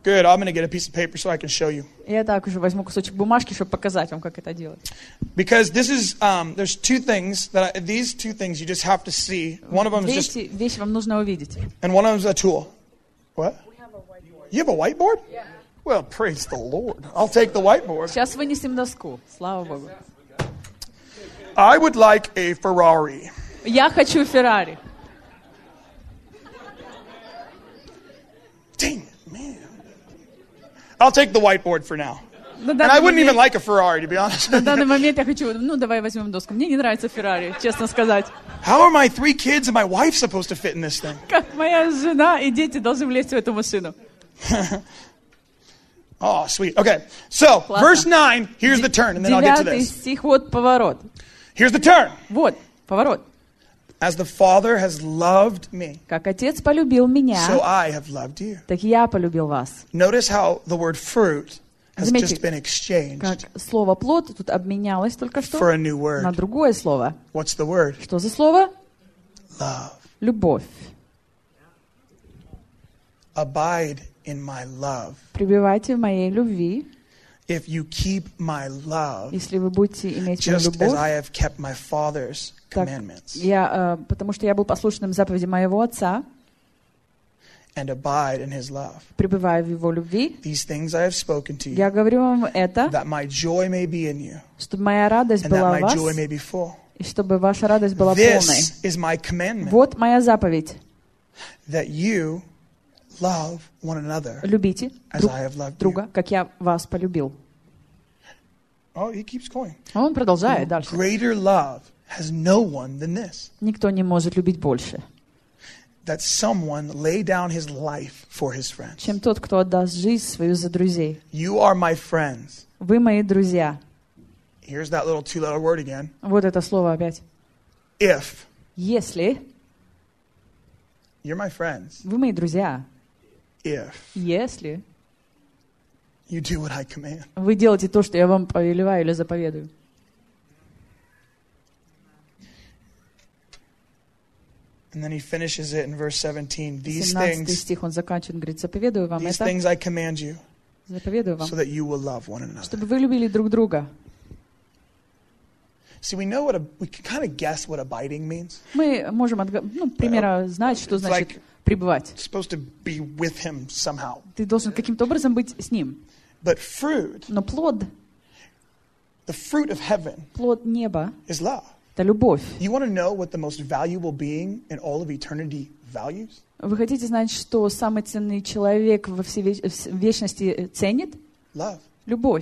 Good. I'm going to get a piece of paper so I can show you. Я так уже возьму кусочек бумажки, чтобы показать вам, как это делать. Because this is, um, there's two things that I, these two things you just have to see. One of them is Две just, эти вещи вам нужно увидеть. and one of them is a tool. What? You have a whiteboard? Yeah. Well, praise the Lord. I'll take the whiteboard. Сейчас вынесем доску. Слава Богу. I would like a Ferrari. Я хочу Феррари. Dang it, man. I'll take the whiteboard for now. На And I данный wouldn't even момент, like a Ferrari, to be honest. на данный момент я хочу, ну давай возьмем доску. Мне не нравится Феррари, честно сказать. How are my three kids and my wife supposed to fit in this thing? Как моя жена и дети должны влезть в эту машину. Oh, sweet. Okay. So, Классно. verse nine, here's the turn, and then I'll get to Девятый this. стих, вот поворот. Here's the turn. Вот, поворот. As the Father has loved me, Как Отец полюбил so меня, I have loved you. так я полюбил вас. Notice how the word fruit has Заметьте, just been exchanged Как слово плод тут обменялось только что for a new на word. другое слово. What's the word? Что за слово? Love. Любовь. Abide in my love. Пребывайте в моей любви, If you keep my love, если вы будете иметь мою just as любовь. I have kept my Father's Так, commandments, я, э, потому что я был послушным заповеди моего Отца, and abide in his love. пребываю в Его любви. These things I have spoken to you, Я говорю вам это, that my joy may be in you, чтобы моя радость and была that в my вас, joy may be full. и чтобы ваша радость была полной. This is my commandment, Вот моя заповедь. that you love one another Любите as друг I have loved you. друга, как я вас полюбил. Oh, he keeps going. А он продолжает дальше. Greater love has no one than this, Никто не может любить больше, that someone lay down his life for his friends. чем тот, кто отдаст жизнь свою за друзей. You are my friends. Вы мои друзья. Here's that little two-letter word again. Вот это слово опять. If Если you're my friends, вы мои друзья, if если you do what I command. вы делаете то, что я вам повелеваю или заповедую. And then he finishes it in verse seventeen. These семнадцатый things, стих он заканчивает, говорит, заповедую вам these это, things I command you, заповедую вам, so that you will love one another. чтобы вы любили друг друга. See, we know what a, we can kind of guess what abiding means. Мы можем отга- ну, примерно знать, что It's значит like- пребывать. It's supposed to be with him somehow. Ты должен каким-то образом быть с ним. But fruit, Но плод, the fruit of heaven, плод неба is love. — это любовь. You want to know what the most valuable being in all of eternity values? Вы хотите знать, что самый ценный человек во всей веч- в вечности ценит? Love. Любовь.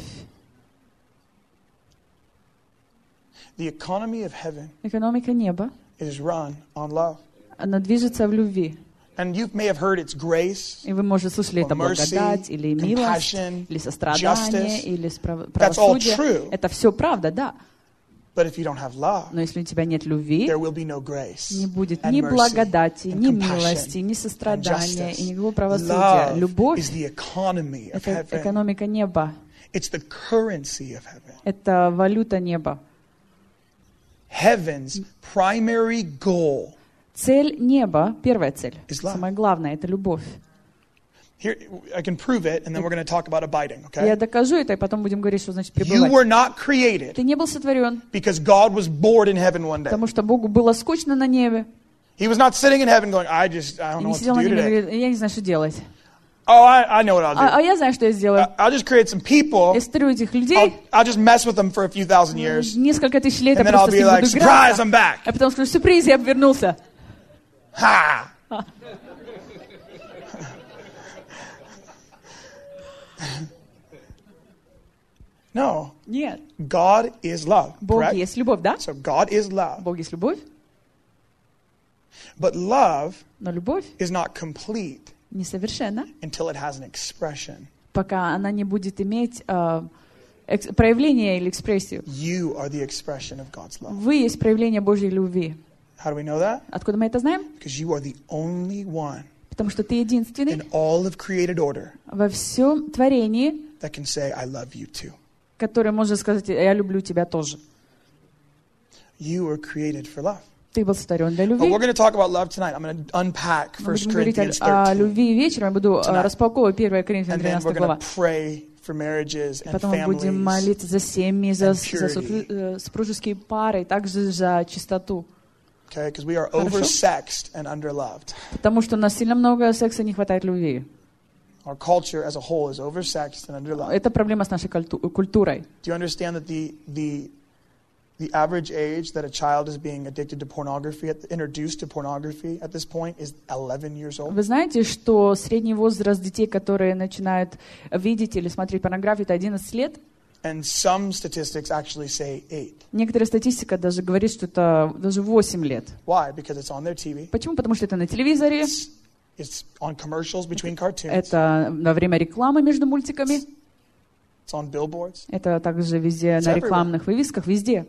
The economy of heaven Экономика неба, is run on love. она движется в любви. And you may have heard it's grace. И вы, может, слышали, Or это mercy, благодать, или милость, compassion, или сострадание, justice. или справ- That's all правосудие. true. Это все правда, да. But if you don't have love, Но если у тебя нет любви, there will be no grace, не будет and ни mercy, благодати, and ни compassion, милости, ни and сострадания, justice. и никакого правосудия. Love Любовь is the economy — of это heaven. экономика неба, It's the currency of heaven. это валюта неба. Heaven's primary goal. Цель неба, первая цель, Is love. самое главное — это любовь. Here, I can prove it, and then we're going to talk about abiding, Я okay? докажу это, и потом будем говорить, что значит You пребывать. were not created Ты не был сотворен, because God was bored in heaven one day. потому что Богу было скучно на небе. He was not sitting in heaven going, I just, I don't И know не what to сидел на do небе и today. говорит, я не знаю, что делать. Oh, I, I know what I'll А, а do. я знаю, что я сделаю. I- I'll just create some people. Я сотворю этих I'll, людей, I'll just mess with them for a few thousand years. несколько тысяч лет я And then I'll просто с be ним like, буду surprise, играться. I'm back. А потом скажу, сюрприз, я обвернулся. Ha! No, Нет. God is love, Бог correct? есть любовь, да? So God is love. Бог есть любовь, But love но любовь is not complete несовершенна, until it has an expression. пока она не будет иметь э, экс- проявление или экспрессию. You are the expression of God's love. Вы есть проявление Божьей любви. How do we know that? Откуда мы это знаем? Because you are the only one Потому что ты единственный in all of created order во всем творении, that can say, I love you too. который может сказать, я люблю тебя тоже. You were created for love. Ты был сотворен для But любви. we're going to talk about love tonight. I'm going to unpack Мы First будем говорить Corinthians о, о thirteen. любви вечером. Я буду Tonight. распаковывать первое Коринфянам And then we're тринадцатая going глава. to pray for marriages and Потом мы будем families. молиться за семьи, за, and за purity. супру- э, супружеские пары, и также за чистоту. Okay, because we are Хорошо. oversexed and underloved. Потому что у нас сильно много секса, не хватает любви. Our culture as a whole is oversexed and underloved. Это проблема с нашей культу- культурой. Do you understand that the the the average age that a child is being addicted to pornography, at, introduced to pornography at this point, is eleven years old? Вы знаете, что средний возраст детей, которые начинают видеть или смотреть порнографию, это одиннадцать лет? And some statistics actually say eight. Некоторая статистика даже говорит, что это даже восемь лет. Why? Because it's on their T V. Почему? Потому что это на телевизоре, It's, it's on commercials between cartoons. это во время рекламы между мультиками, It's on billboards. это также везде It's на everywhere. рекламных вывесках, везде.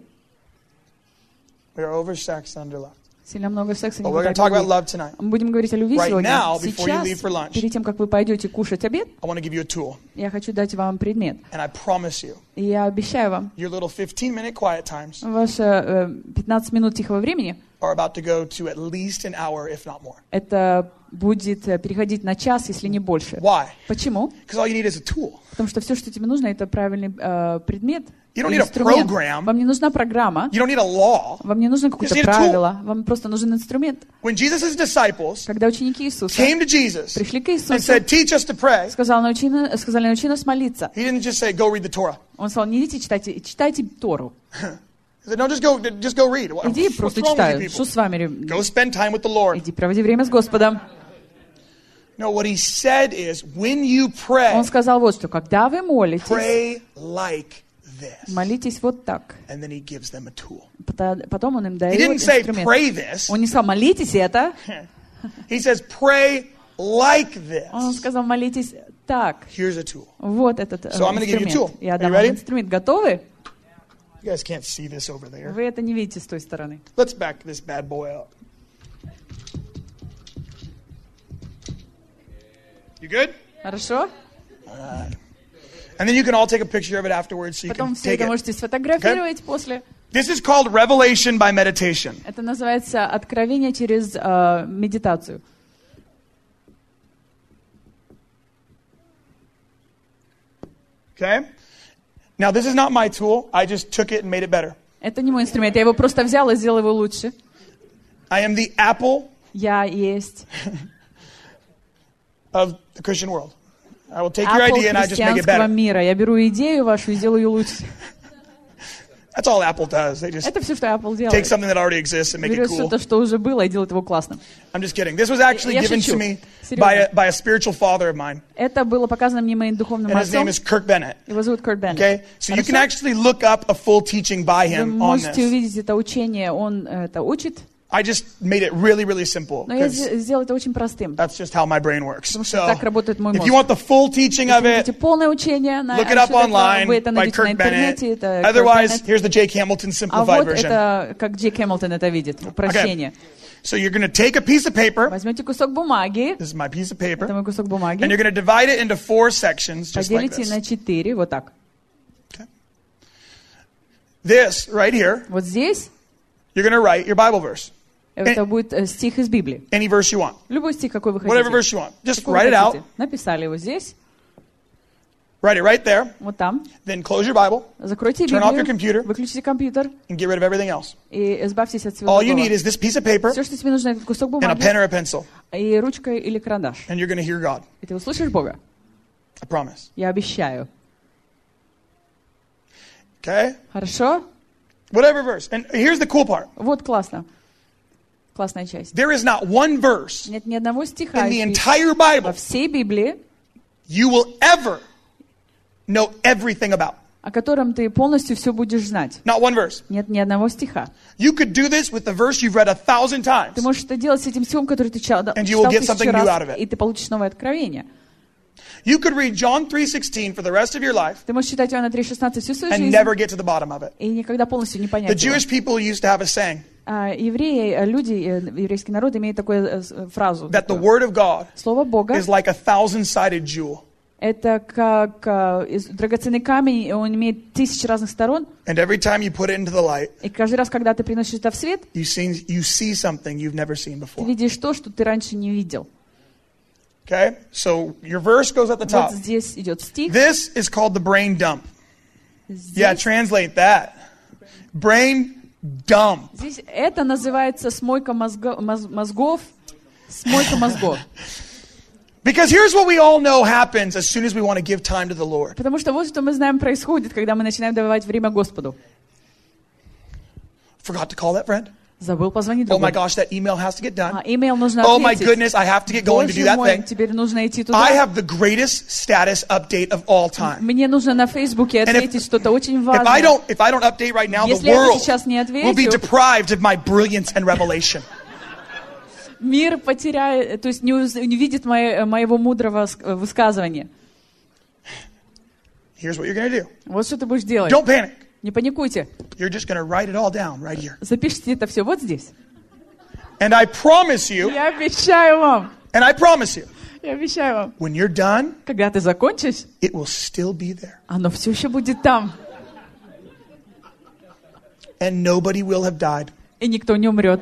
We are oversexed and underloved. Сильно много секса, не But we're going хватает to talk about любви. love tonight. Мы будем говорить о любви Right сегодня. now, before you Сейчас, leave for lunch. перед тем, как вы пойдете кушать обед, I want to give you a tool. я хочу дать вам предмет. And I promise you, И я обещаю вам, your little fifteen-minute quiet times ваши э, пятнадцать минут тихого времени, are about to go to at least an hour, if not more. это будет э, переходить на час, если не больше. Why? Почему? Because all you need is a tool. Потому что все, что тебе нужно, это правильный э, предмет, You don't need a инструмент. program. Вам не нужна программа, You don't need a law. вам не нужно какое-то You just need a tool. правило, вам просто нужен инструмент. When Jesus' disciples Когда ученики Иисуса came to Jesus пришли к and Иисусу, said, teach us to pray, сказал, научи, на- сказали, научи нас молиться. he didn't just say, go read the Torah. Он сказал, не идите читайте, читайте Тору. He said, no, just go, just go read. What- Иди What's просто wrong with you читай. Что people? с вами? реб- Go spend time with the Lord. Иди проводи время с Господом. No, what he said is, when you pray, Он сказал вот что, когда вы молитесь, pray like this. молитесь вот так. And then he gives them a tool. Пота- Потом он им He дает didn't say, инструмент. pray this. Он не сказал, молитесь это. He says, pray like Он this. сказал, молитесь так. Here's a tool. Вот этот э, So I'm gonna give you a tool. инструмент. Я Are you дам вам ready? инструмент. Готовы? You guys can't see this over there. Вы это не видите с той стороны. Let's back this bad boy up. You good? Хорошо? And then you can all take a picture of it afterwards so you Потом can все take это it. можете сфотографировать после. This is called revelation by meditation. Это называется откровение через э, медитацию. Okay? Now, this is not my tool. I just took it and made it better. Это не мой инструмент. Я его просто взял и сделал его лучше. I am the Apple Я есть of the Christian world. I will take your Apple idea and I just make it христианского better. мира. Я беру идею вашу и делаю ее лучше. That's all Apple does. They just Это все, что Apple take делает. something that already exists and make it Берет cool. что-то, что уже было, и делает его классным. I'm just kidding. This was actually Я given шучу. to me Серьезно. by a, by a spiritual father of mine. Это было показано мне моим духовным And his name отцом. is Kirk Bennett. Его зовут Курт Беннет. Okay? So you can Хорошо? actually look up a full teaching by Вы him on можете this. увидеть это учение, он э, это учит. I just made it really, really simple. Но я 'cause зе- сделал это очень простым. that's just how my brain works. Потому что So, так работает мой if мозг. you want the full teaching of Если it, хотите полное учение, на, look it up насчет этого, online вы это by найдете на Kirk Bennett. интернете. Это Курт Otherwise, Беннет. here's the Jake Hamilton А simplified вот version. это, как Джейк Хэмилтон это видит, упрощение. So you're going to take a piece of paper. Возьмете кусок бумаги, This is my piece of это paper. мой кусок And бумаги, you're going to divide it into four sections, just like поделите this. на четыре, вот так. This right here, Вот здесь you're going to write your Bible verse. это будет э, стих из Библии. Any verse you want. Любой стих, какой вы Whatever хотите. verse you want. Just Какой вы write it out. хотите. Написали его здесь, Write it right there. вот там. Then close your Bible Закройте Turn off your Библию, computer. выключите компьютер and get rid of everything else. и избавьтесь от всего All you need другого. is this piece of paper Все, что тебе нужно, это кусок and a pen бумаги or a pencil. и ручка или карандаш. And you're going to hear God. И ты услышишь Бога. I promise. Я обещаю. Okay? Хорошо? Whatever verse. And here's the cool part. Вот классно. Классная часть. There is not one verse Нет ни одного стиха in the из- entire во Bible всей Библии, you will ever know everything about. о котором ты полностью все будешь знать. Not one verse. Нет ни одного стиха. You could do this with the verse you've read a thousand times. Ты можешь это делать с этим стихом, который ты читал, And you will читал get тысячу something new out of раз, it. и ты получишь новое откровение. You could read John three sixteen for the rest of your life Ты можешь читать Иоанна три шестнадцать всю свою and жизнь never get to the bottom of it. и никогда полностью не The понять его. Jewish people used to have a saying А, евреи, э, люди, э, еврейский народ имеет такую э, с- э, фразу. that the такую. word of God Слово Бога is like a thousand-sided jewel. Это как э, из- драгоценный камень, и он имеет тысячи разных сторон. And every time you put it into the light, И каждый раз, когда ты приносишь это в свет, you see, you see something you've never seen ты before. видишь то, что ты раньше не видел. Okay? So your verse goes at the top. Вот здесь идет стих. This is called the brain dump. Здесь, Yeah, translate that. Brain dump. здесь это называется смойка мозго- моз- мозгов. Смойка мозгов. Because here's what we all know happens as soon as we want to give time to the Lord. Потому что вот что мы знаем происходит, когда мы начинаем давать время Господу. Forgot to call that friend. Забыл позвонить Oh my другому. gosh, that email has to get done. А, имейл нужно Oh my ответить. goodness, I have to get going to do Боже that мой, thing. теперь нужно идти I туда. have the greatest status update of all time. Мне нужно на Фейсбуке if- ответить что-то очень If I важное. don't, if I don't update right now, the Если я world сейчас не will be отвечу, deprived of my brilliance and revelation. мир потеряет, то есть не, уз- не видит моe- моего мудрого ск- высказывания. Here's what you're going to do. Вот что ты будешь делать. Don't panic. Не паникуйте. You're just going to write it all down right here. Запишите это все вот здесь. And I promise you, Я обещаю вам. and I promise you, Я обещаю вам. when you're done, Когда ты закончишь, it will still be there. оно все еще будет там. And nobody will have died. И никто не умрет.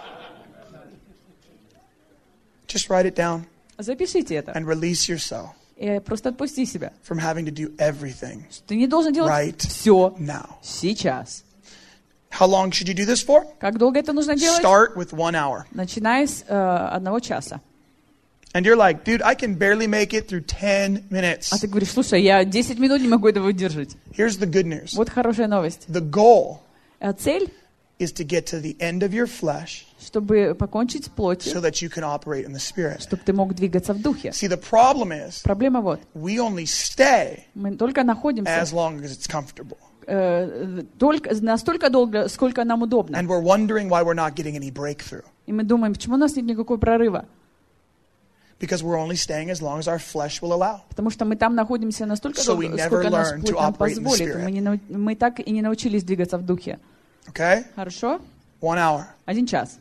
Just write it down Запишите это. and release yourself И просто отпусти себя. from having to do everything Ты не должен делать Right все now. сейчас. How long should you do this for? Как долго это нужно делать? Start with one hour. Начиная с э, одного часа. And you're like, dude, I can barely make it through ten minutes. А ты говоришь, слушай, я десять минут не могу это выдержать. Here's the good news. Вот хорошая новость. The goal А цель, is to get to the end of your flesh чтобы покончить с so плотью, that you can operate in the spirit. чтобы ты мог двигаться в духе. See, the problem is Проблема вот. we only stay Мы только находимся as long as it's comfortable. э, только, настолько долго, сколько нам удобно. And we're wondering why we're not getting any breakthrough. И мы думаем, почему у нас нет никакого прорыва? Because we're only staying as long as our flesh will allow. Потому что мы там находимся настолько So we долго, never сколько наш learn плоть to нам operate in the позволит. spirit. Мы, не нау- мы так и не научились двигаться в духе. Okay? Хорошо? One hour. Один час.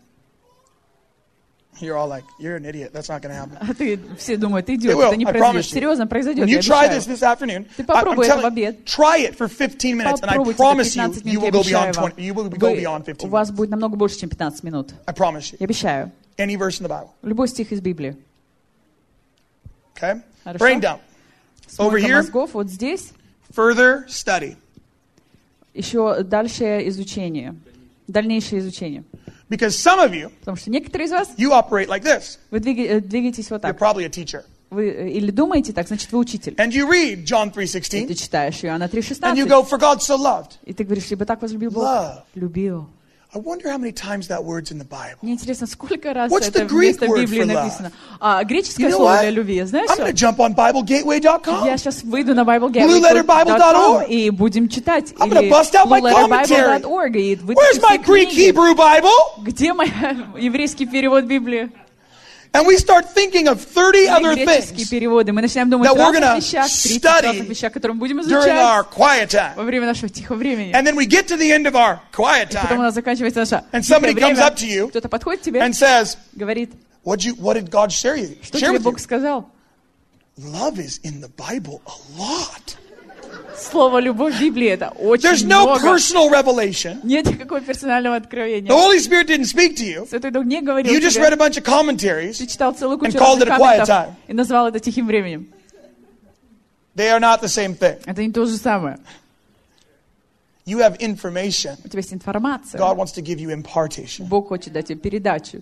You're all like, you're an idiot. That's not going to happen. А ты все думают, ты It идиот, will, это не I произойдет. promise you. Серьезно, произойдет, When я you try обещаю. this this afternoon, Ты I, I'm попробуй это в telling обед. try it for fifteen minutes, and I Попробуйте это promise you, пятнадцать you минут, will я go обещаю beyond вам. twenty. You will go Вы- beyond У fifteen вас minutes. будет намного больше, чем пятнадцать минут. I promise you. Я обещаю. Any verse in the Bible. Любой стих из Библии. Okay? Хорошо. Brain dump. Over Смойка here, мозгов вот здесь. further study. Еще дальшее изучение. Дальнейшее изучение. Because some of you, Потому что некоторые из вас, you operate like this. вы двига- э, двигаетесь вот You're так. probably a teacher. Вы э, или думаете так, значит вы учитель. And you read John three И ты sixteen, читаешь Иоанна три and you шестнадцать. go, for God so loved. И ты говоришь, либо так возлюбил Бог. Love. Любил. I wonder how many times that word's in the Bible. Мне интересно, сколько раз What's это the Greek вместо word Библии for love? написано. А греческое You know слово what? для любви, знаешь I'm going to что? jump on Bible Gateway dot com. Я сейчас выйду на bible Blue letter bible dot org. и будем читать. I'm gonna Или bust out my blue letter bible commentary. dot org, и вытащу Where's my все Greek книги. Hebrew Bible? Где мой еврейский перевод Библии? And we start thinking of thirty other Или греческие things переводы. Мы начинаем думать that о we're разных gonna вещах, тридцать study разных вещах, которые мы будем during изучать our quiet time. во время нашего тихого времени. And then we get to the end of our quiet И потом у time нас заканчивается наше And тихое somebody comes время. up to you Кто-то подходит к тебе, and says, говорит, what, you, what did God share, you, что share тебе with Бог you? сказал? Love is in the Bible a lot. Слово «любовь» в Библии — это очень There's no много. personal revelation. Нет никакого персонального откровения. The Holy Spirit didn't speak to you. Святой Дух не говорил You just read тебе. a bunch of commentaries. Ты читал целую кучу and called разных it a quiet комментов time. и назвал это тихим временем. They are not the same thing. Это не то же самое. You have information. У тебя есть информация. God wants to give you impartation. Бог хочет дать тебе передачу.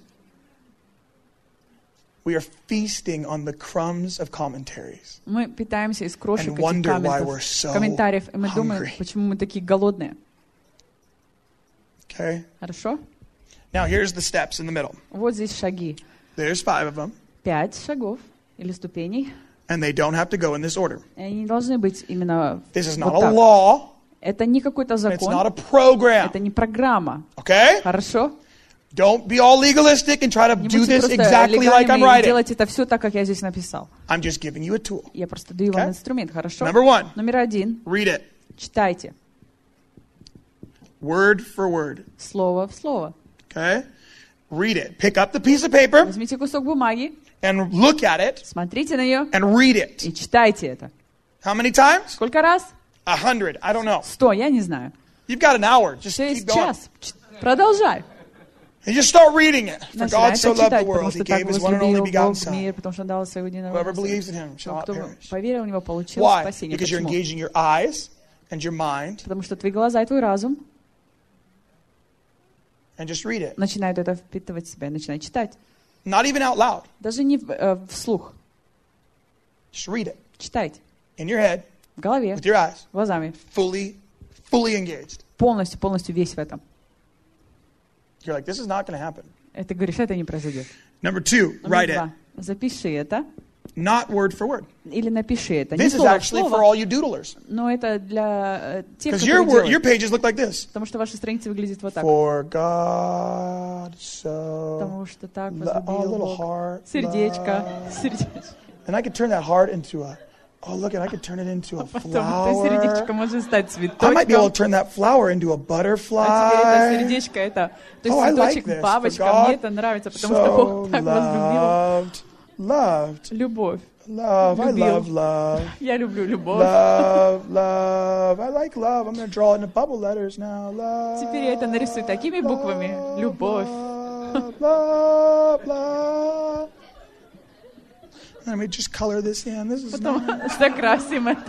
We are feasting on the crumbs of commentaries. Мы питаемся из крошек And этих wonder why комментов, we're so комментариев, и мы hungry. думаем, почему мы такие голодные. Okay? Хорошо? Now here's the steps in the middle. Вот здесь шаги. There's five of them. Пять шагов или ступеней. And they don't have to go in this order. И они не должны быть именно This is вот not a так. law. Это не какой-то It's not закон, a program. это не программа. Okay? Хорошо? Don't be all legalistic and try to Не do будьте this просто exactly like I'm легальными и writing. делать это все так, как я здесь написал. I'm just giving you a tool. Я просто даю вам Okay. инструмент, хорошо? Number one, Номер один. read it. Читайте. Word for word. Слово в слово. Okay? Read it. Pick up the piece of paper Возьмите кусок бумаги and look at it Смотрите на нее and read it. и читайте это. How many times? Сколько раз? A hundred. I don't know. Сто, я не знаю. You've got an hour. Just Все keep есть going. час. Ч- Продолжай. And just start reading it. For Начинай God это so loved the читать, потому world, He что так gave His one and only возлюбил begotten Бог Son. мир, потому что Он дал Своего единого Whoever Сына. believes in Him shall not Кто perish. поверил в Него, получил Why? спасение. Because you're Почему? engaging your eyes and your mind Потому что твои глаза и твой разум and just read it. начинают это впитывать в себя, начинают читать. Not even out loud. Даже не в- э, вслух. Just read it. Читайте. In your head, В голове, with your eyes, глазами. fully, fully engaged. Полностью, полностью весь в этом. You're like, this is not going to happen. И ты говоришь, это не произойдет. Number two, Номер write it. два. Запиши это. Not word for word. Или напиши это. Не This is слово в actually for слово, all you doodlers. но это для э, тех, Because your, которые word, your делают. pages look like this. Потому что ваша страница выглядит вот так. For God so Потому что так lo- oh, возлюбил little Бог. heart. Сердечко. love. Сердечко. And I could turn that heart into a, oh, look, and I could turn it into a Потом это сердечко flower. может стать I might be able to цветочком. turn that flower into a А теперь это butterfly. сердечко, это то Oh, I есть like цветочек, this. бабочка. For Мне God это нравится, потому что So Бог так возлюбил. loved, loved, Любовь. love. I Любил. love love. Я люблю любовь. Love, love. I like love. I'm going to draw it into bubble letters now. Love. Теперь я это нарисую такими буквами. Любовь. Love, love, love. Let me just color this in. This is Потом nice. закрасим это.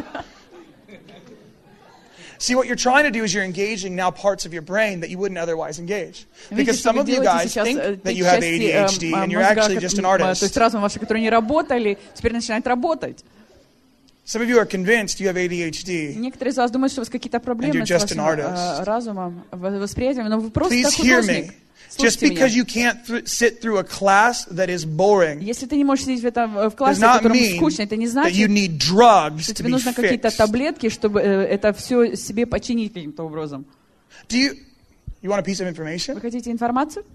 See, what you're trying to do is you're engaging now parts of your brain that you wouldn't otherwise engage. Видите, Because что some вы of you делаете guys сейчас, think э, that те you have части, A D H D э, and you're мозга, actually ко- just an м, То есть artist. разум ваши, которые не работали, теперь начинают работать. Some of you are convinced you have A D H D. Некоторые из вас думают, что у вас какие-то проблемы you're с just an вашим artist. э, разумом, в- восприятием, но вы просто Please так hear художник. me. Just Слушайте because меня. you can't th- sit through a class that is boring Если ты не можешь сидеть в этом э, в does классе, в not котором mean скучно, это не that you значит, need drugs что to тебе be нужно какие-то fixed. таблетки, чтобы э, это все себе починить каким-то образом. Do you, you want a piece of Вы information? хотите информацию?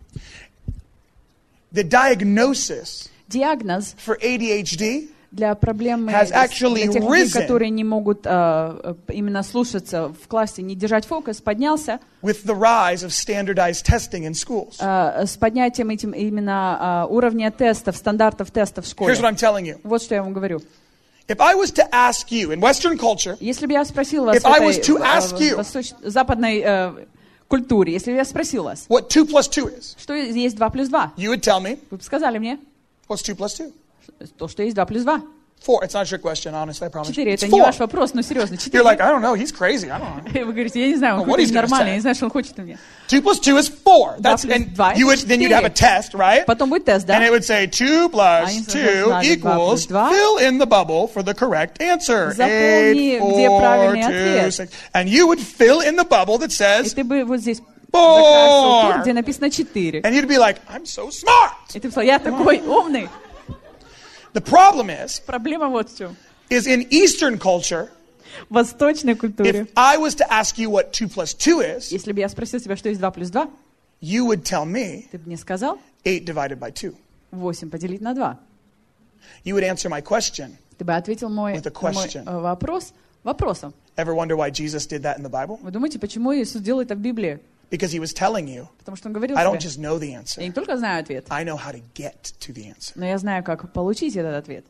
The diagnosis Диагноз for A D H D для проблемы has с- actually для тех людей, risen. которые не могут э, э, именно слушаться в классе, не держать фокус, поднялся with the rise of standardized testing in schools. э, с поднятием этим именно э, уровня тестов, стандартов тестов в школе. Here's what I'm telling you. Вот что я вам говорю. If I was to ask you in Western culture, Если бы я спросил вас If в I этой was to э, ask you- восточ- западной э, культуре, если бы я спросил вас, what two plus two is, что есть два плюс два, you would tell me, вы бы сказали мне, what's two plus two? то, что есть два плюс два. Four. It's not a trick question, honestly, I promise. Четыре. It's Это не four. ваш вопрос, но серьезно. You're Четыре. like, I don't know, he's crazy. I don't know. И вы говорите, я не знаю, он Oh, what какой-то he's gonna нормальный, say? я не знаю, что он хочет от меня. Two plus two is four. Два That's плюс and два you это would then you'd have a четыре. test, right? Потом будет тест, да? And it would say two plus Они two знали два плюс equals два. fill in the bubble for the correct answer. Заполни, Eight, где four, правильный two, ответ. six. And you would fill in the bubble that И says ты бы вот здесь Four. закрасил тур, где написано четыре. and you'd be like, I'm so smart. И ты сказал, я такой умный. The problem is, Проблема вот в чем. is in Eastern culture, В восточной культуре, if I was to ask you what two plus two is, если бы я спросил тебя, что есть два плюс два, you would tell me ты бы мне сказал eight divided by two. восемь поделить на два. You would answer my question. Ты бы ответил мой, With a на мой question. э, вопрос вопросом. Ever wonder why Jesus did that in the Bible? Вы думаете, почему Иисус делал это в Библии? Because he was telling you, Потому что Он говорил I don't тебе, just know the я answer. не только знаю ответ, I know how to get to the answer. но я знаю, как получить этот ответ.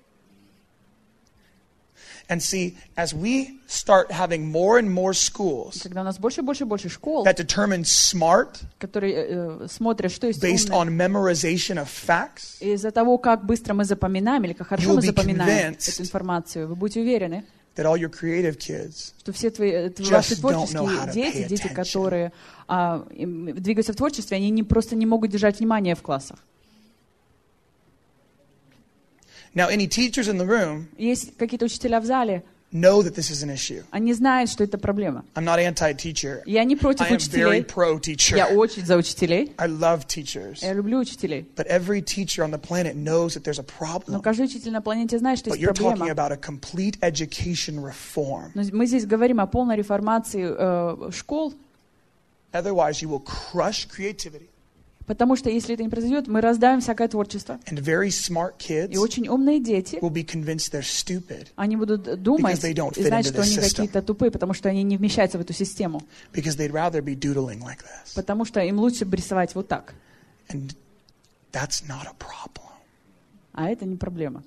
And see, as we start having more and more schools Когда у нас больше, больше, больше школ, that determine smart которые э, смотрят, что есть based умное, on memorization of facts, из-за того, как быстро мы запоминаем или как хорошо You'll мы be запоминаем convinced эту информацию, вы будете уверены, that all your creative kids что все твои, э, Just ваши don't know how творческие to дети, pay дети, attention. которые а, им двигаются в творчестве, они не, просто не могут держать внимание в классах. Now, any teachers in the room Есть какие-то учителя в зале, know that this is an issue. они знают, что это проблема. I'm not anti-teacher. Я не против I am very учителей, pro-teacher. я очень за учителей, I love teachers. я люблю учителей. But every teacher on the planet knows that there's a Но problem. каждый учитель на планете знает, что But есть you're talking проблема. about a complete education reform. Но мы здесь говорим о полной реформации э, школ, Otherwise, you will crush creativity. потому что если это не произойдет, мы раздавим всякое творчество. And very smart kids И очень умные дети, will be convinced they're stupid они будут думать Because they don't и fit знать, into что this они system. какие-то тупые, потому что они не вмещаются в эту систему. because they'd rather be doodling like this. Потому что им лучше бы рисовать вот так. And that's not a problem. А это не проблема.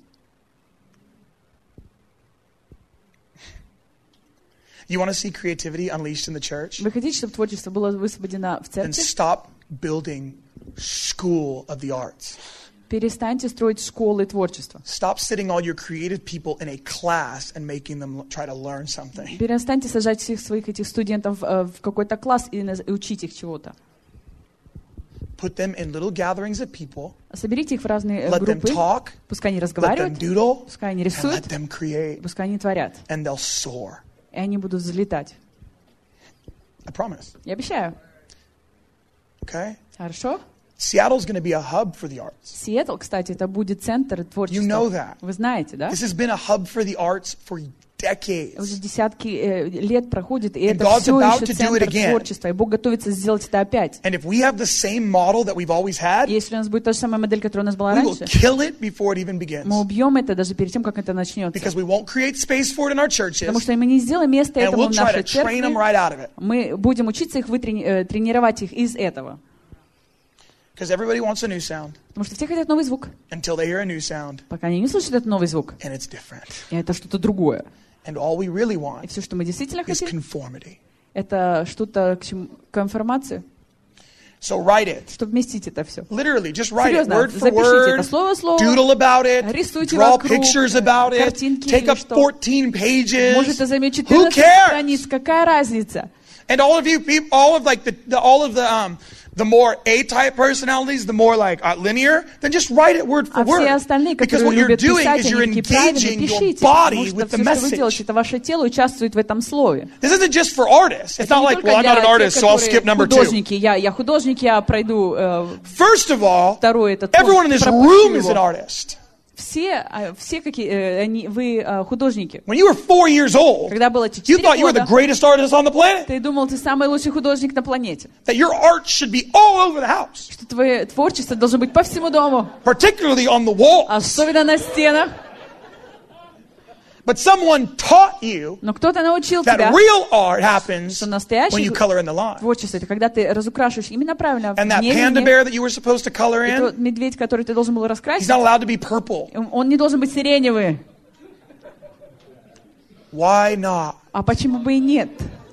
You want to see creativity unleashed in the church? Вы хотите, чтобы творчество было высвобождено в Then церкви? stop building school of the arts. Перестаньте строить школы творчества. Stop sitting all your creative people in a class and making them try to learn something. Перестаньте сажать всех своих этих студентов э, в какой-то класс и, наз- и учить их чего-то. Put them in little gatherings of people. Соберите их в разные э, Let them группы. talk. Пускай они Let them разговаривают, doodle. пускай они And рисуют, let them create. пускай они творят. And they'll soar. И они будут взлетать. I promise. Я обещаю. Okay? Хорошо? Seattle's going to be a hub for the arts. Сиэтл, кстати, это будет центр You творчества. know that. Вы знаете, да? This has been a hub for the arts for decades. Уже десятки э, лет проходит, и And это God's все about еще to do it центр again. творчества. И Бог готовится сделать это опять. And if we have the same model that we've always had, И если у нас будет та же самая модель, которая у нас была we will раньше, kill it before it even мы begins. убьем это даже перед тем, как это начнется. Because we won't create space for it in our churches, Потому что мы не сделаем место and этому we'll в try to нашей train them церкви. right out of it. Мы будем учиться их вытрени- э, тренировать их из этого. Because everybody wants a new sound Потому что все хотят новый звук, until they hear a new sound, пока они не слышат этот новый звук. and it's different. И это что-то другое. And all we really И want все, что мы действительно is хотим, conformity. это что-то к, чему, к информации, So write it. чтобы вместить это все. Literally, just write it Серьезно, word for запишите это word, слово в слово. doodle about it, Рисуйте draw вокруг, pictures about it, картинки take или up что. fourteen pages. Может, это займет Who четырнадцать cares? страниц, какая разница? And all of you people, all of like the, the all of the um the more A-type personalities, the more like uh, linear, then just write it word for А все word. остальные, Because которые what you're любят doing писать, is you're они такие правильные, engaging your пишите, потому body что with the все, что вы делаете, message. это ваше тело участвует в этом слове. This isn't just for artists. It's Это not не like, только well, I'm not an для artist, тех, so I'll которые skip number two. художники. Я, я художник, я пройду э, First of all, второй этот everyone in пункт, this пропущу room is an его. artist. Все, э, все какие, э, они, вы э, художники. When you were four years old, Когда было you четыре thought you were the года, greatest artist on the planet. ты думал, ты самый лучший художник на планете. That your art should be all over the house, Что твое творчество должно быть по всему дому, particularly on the wall. особенно на стенах. But someone taught you Но кто-то научил that тебя, real art happens что when настоящее you color in the line. творчество — это когда ты разукрашиваешь именно правильно в And that дне panda линии. bear that you were supposed to color И in, тот медведь, который ты должен был he's раскрасить, not allowed to be purple. он не должен быть сиреневый. Why not? А почему бы и нет?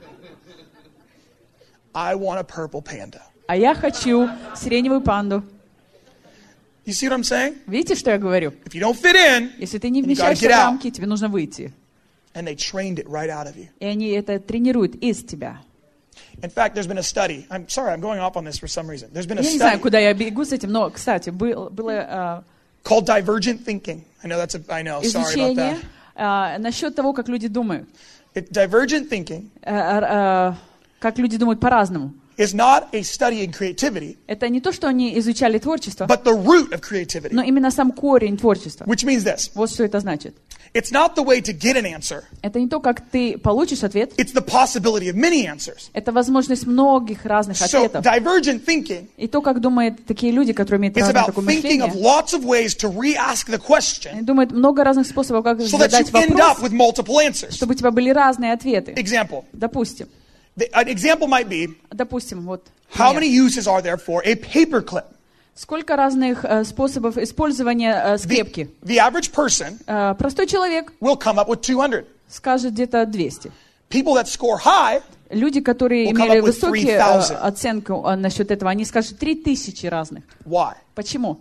I want a purple panda. А я хочу сиреневую панду. You see what I'm saying? Видите, что я говорю? If you don't fit in, Если ты не You gotta вмещаешься get в out. рамки, тебе нужно выйти. and they trained it right out of you. И они это тренируют из тебя. In fact, there's been a study. I'm sorry, I'm going off on this for some reason. There's been a Я не знаю, study куда я бегу с этим, но, кстати, был, было called divergent thinking. I know that's a, I know, э, sorry about изучение that. э, насчет того, как люди думают. It, divergent thinking Э, э, э, как люди думают по-разному. is not a study in creativity, Это не то, что они изучали творчество, but the root of creativity. но именно сам корень творчества. Which means this. Вот что это значит. It's not the way to get an answer. Это не то, как ты получишь ответ, It's the possibility of many answers. это возможность многих разных So ответов. divergent thinking И то, как думают такие люди, которые имеют is разное about такое thinking of мышление, lots of ways to re-ask the они question думают много разных способов, как so that задать you end up вопрос, with multiple answers. чтобы у тебя были разные ответы. Example. Допустим, The, an example might be, допустим, вот how пример. many uses are there for a paperclip? Сколько разных э, способов использования э, скрепки? The, the average person Э, простой человек will come up with two hundred. скажет где-то двести. People that score high Люди, которые We'll come имели up with высокие three thousand. э, оценку э, насчет этого, они скажут три тысячи разных. Why? Почему?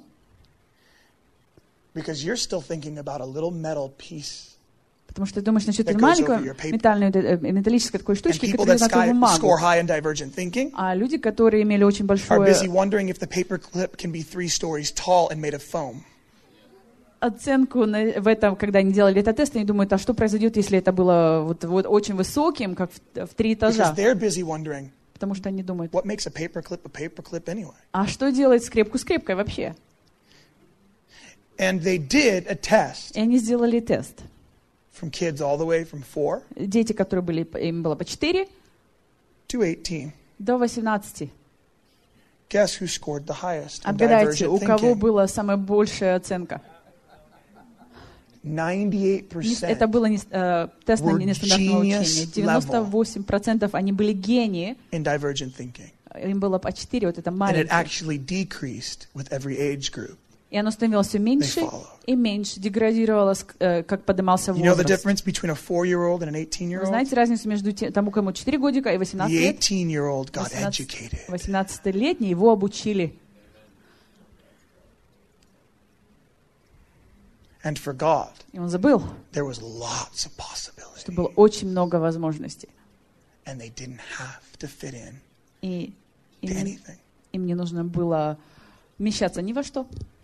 Because you're still thinking about a little metal piece. Потому что ты думаешь насчет That этой goes маленькой over your paper. метальной, э, металлической такой And штучки, people которая that на твою sky, бумагу. score high in divergent thinking А люди, которые имели очень are большую busy wondering if the paperclip can be three stories tall and made of foam. оценку на- в этом, когда они делали этот тест, они думают, а что произойдет, если это было вот, вот очень высоким, как в, в три этажа? Because they're busy wondering, Потому что они думают, what makes a paperclip a paperclip anyway? а что делает скрепку скрепкой вообще? And they did a test И они сделали тест. from kids all the way from four Дети, которые были, им было по четыре to eighteen. до восемнадцати. Guess who scored the highest in Отгадайте, у divergent кого thinking? была самая большая оценка? ninety-eight Не- percent. Это было не, э, тест на were нестандартного genius учения. девяносто восемь процентов они были гении. in divergent thinking. Им было по четыре, вот это And it маленькое. actually decreased with every age group. И оно становилось все меньше и меньше, деградировало, как поднимался You know the возраст. difference between a four-year-old and an Вы eighteen-year-old? знаете разницу между те- тому, кому четыре годика и восемнадцать The лет? eighteen-year-old got educated. восемнадцатилетний его обучили. And for God, И он забыл, there was lots of что possibility. было очень много возможностей. And they didn't have to fit in И to им, anything. им не нужно было вмещаться ни во что.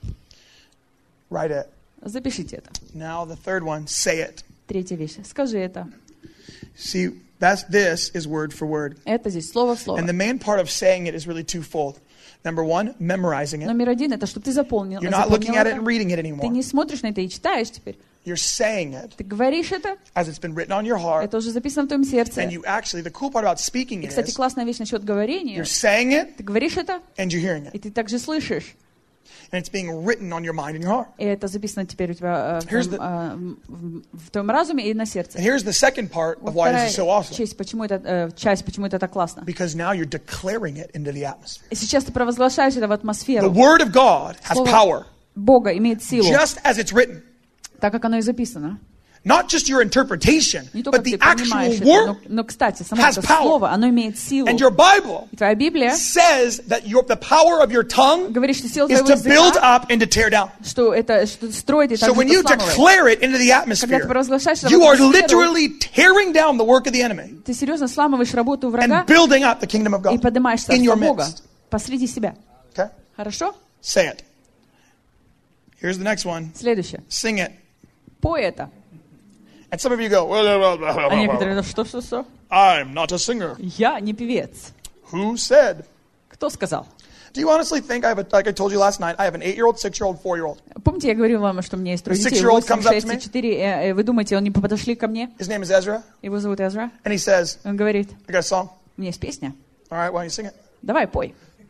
Write it. Запишите это. Now the third one, say it. Третья вещь. Скажи это. See, that's this is word for word. Это здесь слово в слово. And the main part of saying it is really twofold. Number one, memorizing it. Номер один — это чтобы ты запомнил. You're not запомнил looking at it это. and reading it Ты anymore. не смотришь на это и читаешь теперь. You're saying it Ты говоришь это, as it's been written on your heart. это уже записано в твоем сердце. And you actually, the cool part about speaking И, it кстати, is, классная вещь насчет говорения. you're saying it Ты говоришь это, and you're hearing и it. ты также слышишь. And it's being written on your mind and your heart. И это записано теперь у тебя э, в, Here's твоем, the- э, в- в твоем разуме и на сердце. And here's the second part Вот of why вторая this is so awesome. часть, почему это, э, часть, почему это так классно. Because now you're declaring it into the atmosphere. И сейчас ты провозглашаешь это в The атмосферу. word of God has Слово power, Бога имеет силу, just as it's written. так как оно и записано. Not just your interpretation, Не только but the ты понимаешь actual это, но, word. но, кстати, само has это power. слово, оно имеет силу. And your Bible И твоя Библия says that your, the power of your tongue говорит, что сила is твоего to build языка, up and to tear down. что это что строит и So также when you это сламывает. declare it into the Когда ты atmosphere, провозглашаешь это в you are атмосферу, literally tearing down the work of the enemy ты серьезно сламываешь работу врага and building up the kingdom of и God поднимаешь in your царство Бога midst. посреди себя. Okay? Хорошо? Say it. Here's the next one. Следующее. Sing it. Пой это. And some of you go, well, well, well, well, А well, некоторые, well. ну что, что, что? I'm not a singer. Я не певец. Who said? Кто сказал? Do you honestly think I have a, like I told you last night, I have an eight-year-old, six-year-old, four-year-old. Помните, я говорила вам, что у меня есть трое The детей, six-year-old восемь, comes up to шесть me. и четыре. Э, э, Вы думаете, они подошли ко мне? His name is Ezra, Его зовут Эзра. and he says, Он говорит, I got a song. у меня есть песня. All right, why don't you sing it? Давай, пой.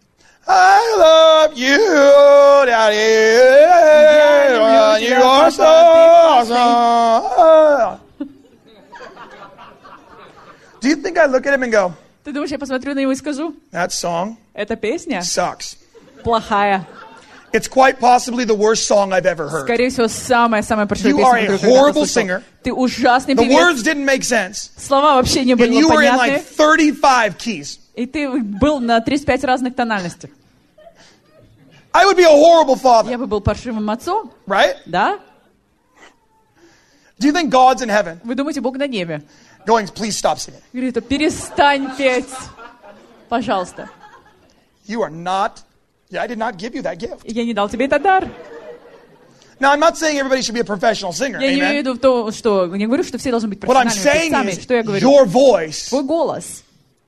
I love you, Daddy. люблю You тебя, are папа, so ты awesome. Do you think I look at him and go, Ты думаешь, я посмотрю на него и скажу, that song эта песня sucks? плохая. It's quite possibly the worst song I've ever heard. Скорее всего, самая-самая паршивая You песня, are a которую я когда-то horrible слышал. singer. Ты ужасный The певец. words didn't make sense. Слова вообще не And были you were in like понятны. thirty-five keys. И ты был на тридцать пять разных тональностей. I would be a horrible father, Я бы был паршивым отцом, right? да? Do you think God's in heaven Вы думаете, Бог на небе? going, please stop singing? Говорит, перестань петь. Пожалуйста. You are not, yeah, I did not give you that gift. Я не дал тебе этот дар. Now, I'm not saying everybody should be a professional singer, Я не имею в amen? виду в то, что... Не говорю, что все должны быть What I'm профессиональными saying певцами. is Что я говорю? your voice Твой голос.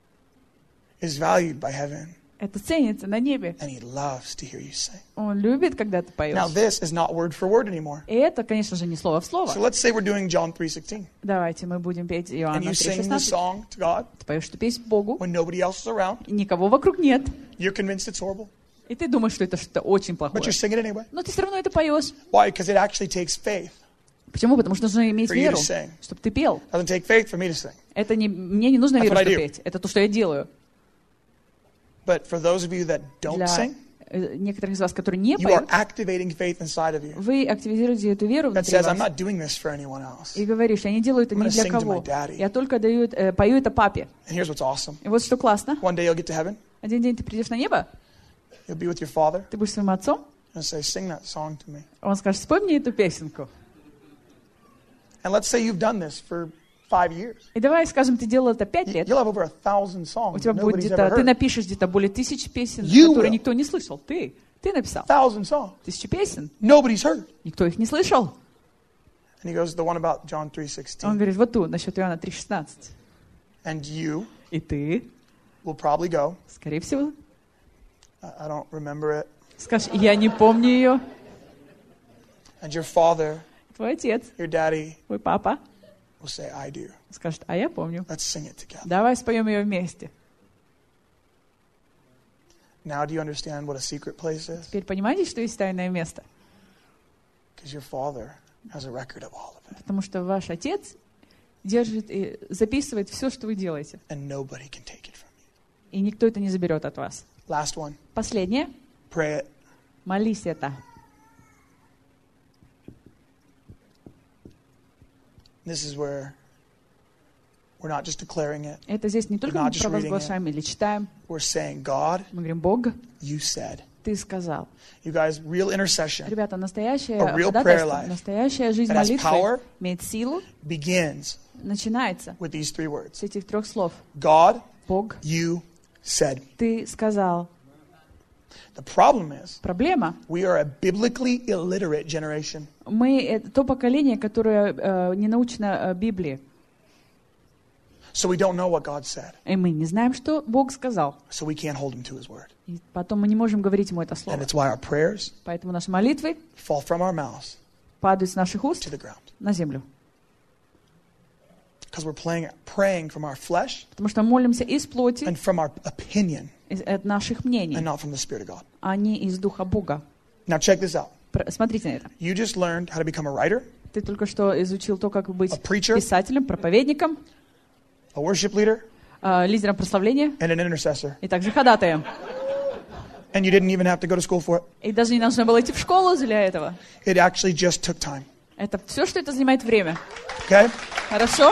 is valued by heaven, Это ценится на небе. and he loves to hear you sing. Он любит, когда ты Now, поешь. this is not word for word anymore. И это, конечно же, не слово в слово. So let's say we're doing John three sixteen, Давайте мы будем петь and Иоанна you три sing the шестнадцать. song to God Ты поешь эту песню Богу, when nobody else is around. и никого вокруг нет. You're convinced it's horrible, И ты думаешь, что это что-то очень but плохое. you sing it anyway. Но ты все равно это поешь. Why? Because it actually takes faith. Почему? Потому что нужно иметь For you to веру, sing. чтобы ты пел. It doesn't take faith for me to sing. Это не, мне не нужно That's веру, what I чтобы do. петь. Это то, что я делаю. But for those of you that don't Для sing, э, некоторых из вас, которые не you are поют, activating faith inside of you вы активизируете эту веру that внутри says, I'm вас. not doing this for anyone else. И говоришь, я не делаю это I'm ни gonna для sing to my кого. daddy. Я только даю, э, пою это папе. And here's what's awesome. И вот что классно. One day you'll get to heaven, Один день ты придешь на небо, you'll be with your father, ты будешь своим отцом, and say, sing that song to me. он скажет, спой мне эту песенку. And let's say you've done this for five years. И давай, скажем, ты делал это пять Y- лет. You'll have over a thousand У songs тебя that будет nobody's где-то, ever ты heard. напишешь где-то более тысячи песен, You которые will. никто не слышал. Ты, ты написал. Thousand songs. Тысячи песен. Nobody's heard. Никто их не слышал. And he goes, the one about John three Он sixteen. говорит, вот ту, насчет Иоанна три шестнадцать. And you И ты, will probably go, скорее всего, I I don't remember it. скажешь, я не помню ее. And your father, Твой отец, your daddy, твой папа will say, I do. скажет, а я помню. Let's sing it together. Давай споем ее вместе. Now, do you understand what a secret place is? Теперь понимаете, что есть тайное место? Because your father has a record of all of it. Потому что ваш отец держит и записывает все, что вы делаете. And nobody can take it from you. И никто это не заберет от вас. Last one. Последнее. Pray it. Молись это. This is where we're not just declaring it. Это здесь не только not мы just провозглашаем или читаем. We're saying, God, Мы говорим, Бог, you said. Ты сказал. You guys, real intercession Ребята, настоящее A real prayer ходатайство, life настоящая жизнь that has молитвы power имеет силу, begins начинается with these three words. с этих трех слов. God, Бог, you said. Ты сказал. The problem is, Проблема. we are a biblically illiterate generation. Мы это то поколение, которое э, не научно э, Библии. So we don't know what God said. И мы не знаем, что Бог сказал. So we can't hold him to his word. И потом мы не можем говорить ему это And слово. it's why our prayers Поэтому наши молитвы fall from our mouths падают с наших уст to the ground. на землю. Because we're playing, praying from our flesh Потому что мы молимся из плоти, and from our opinion из, от наших мнений, and not from the Spirit of God. а не из Духа Бога. Now check this out. Про- Смотрите на это. You just learned how to become a writer, Ты только что изучил то, как быть a preacher, писателем, проповедником, a worship leader, э, лидером прославления and an intercessor. и также ходатаем. And you didn't even have to go to school for it. И даже не нужно было идти в школу для этого. It actually just took time. Это все, что это занимает время. Okay? Хорошо?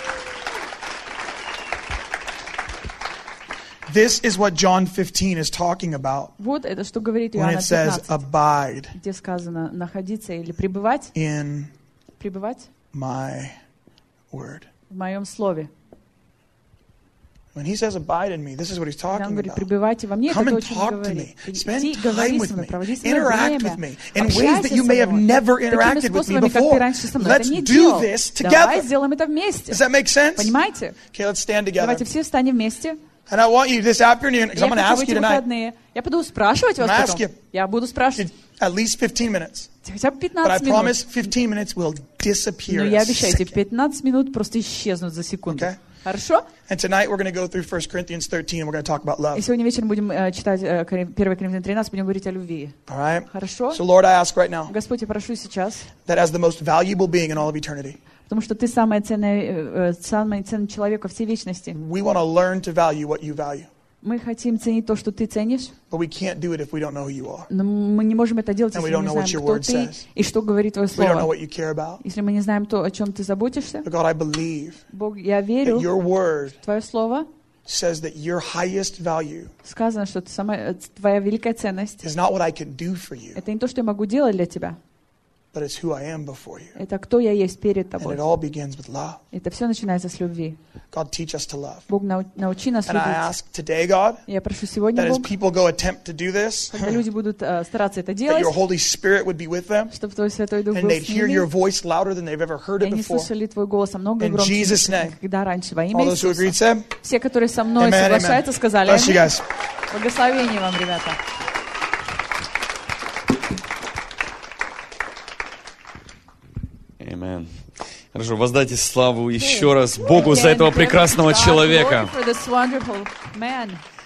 This is what John fifteen is talking about Вот это, что говорит when Иоанна it says пятнадцать, abide где сказано находиться или пребывать, in пребывать my word. в моем слове. When he says abide in me, this is what he's Когда он talking говорит, about. пребывайте во мне, это Come то, and о чем talk to говорит. me. Spend Иди, time говори with со мной, me. проводи со мной Interact with время, me in ways общайся that you со may have мной. never Такими interacted with me способами, как ты before. раньше со мной Let's это не do делал. this Давай together. сделаем это вместе. Does that make sense? Понимаете? Okay, let's stand together. Давайте все встанем вместе. And I want you this afternoon, because Я I'm going to хочу в ask эти you tonight, выходные. Я буду спрашивать вас I'm gonna потом. ask you. Я буду спрашивать. at least fifteen minutes. Хотя бы But I пятнадцать минут. promise fifteen minutes will disappear. Но я as обещаю, эти second. пятнадцать минут просто исчезнут за секунду. Okay. Хорошо? And tonight we're going to go through First Corinthians thirteen and we're going to talk about И love. сегодня вечером будем э, читать э, Корин- первое Коринфянам тринадцать, будем говорить о любви. All right? Хорошо? So Lord, I ask right now Господь, я прошу сейчас, that as the most valuable being in all of eternity, потому что Ты самый ценный, э, э, самый ценный человек во всей вечности. we want to learn to value what you value. Мы хотим ценить то, что Ты ценишь, But we can't do it if we don't know who you are. но мы не можем это делать, And we если мы don't не know what знаем, your кто word Ты says. и что говорит Твое We don't know Слово. what you care about. Если мы не знаем то, о чем Ты заботишься, But God, I believe Бог, я that верю, your word Твое Слово says that your highest value сказано, что ты самая, э, Твоя великая ценность. is not what I can do for you, Это не то, что я могу делать для Тебя. but it's who I am before you. Это кто я есть перед And Тобой. it all begins with love. Это все начинается с любви. God, teach us to love. Бог, нау- научи нас And I любить. ask today, God, Я прошу сегодня, that as Бог, people go attempt to do this, когда люди будут э, стараться это that делать, your Holy Spirit would be with them, чтобы Твой Святой Дух and был they'd с hear your ними, voice louder than they've ever heard и it они before. слышали Твой голос намного In громче, Jesus' чем name. когда раньше. Во имя All those who agreed Иисуса. said, Все, которые со мной Amen, соглашаются, amen. сказали Bless you аминь. guys. Благословение вам, ребята. Amen. Хорошо, воздайте славу еще раз Богу за этого Again, give прекрасного God человека. glory for this wonderful man.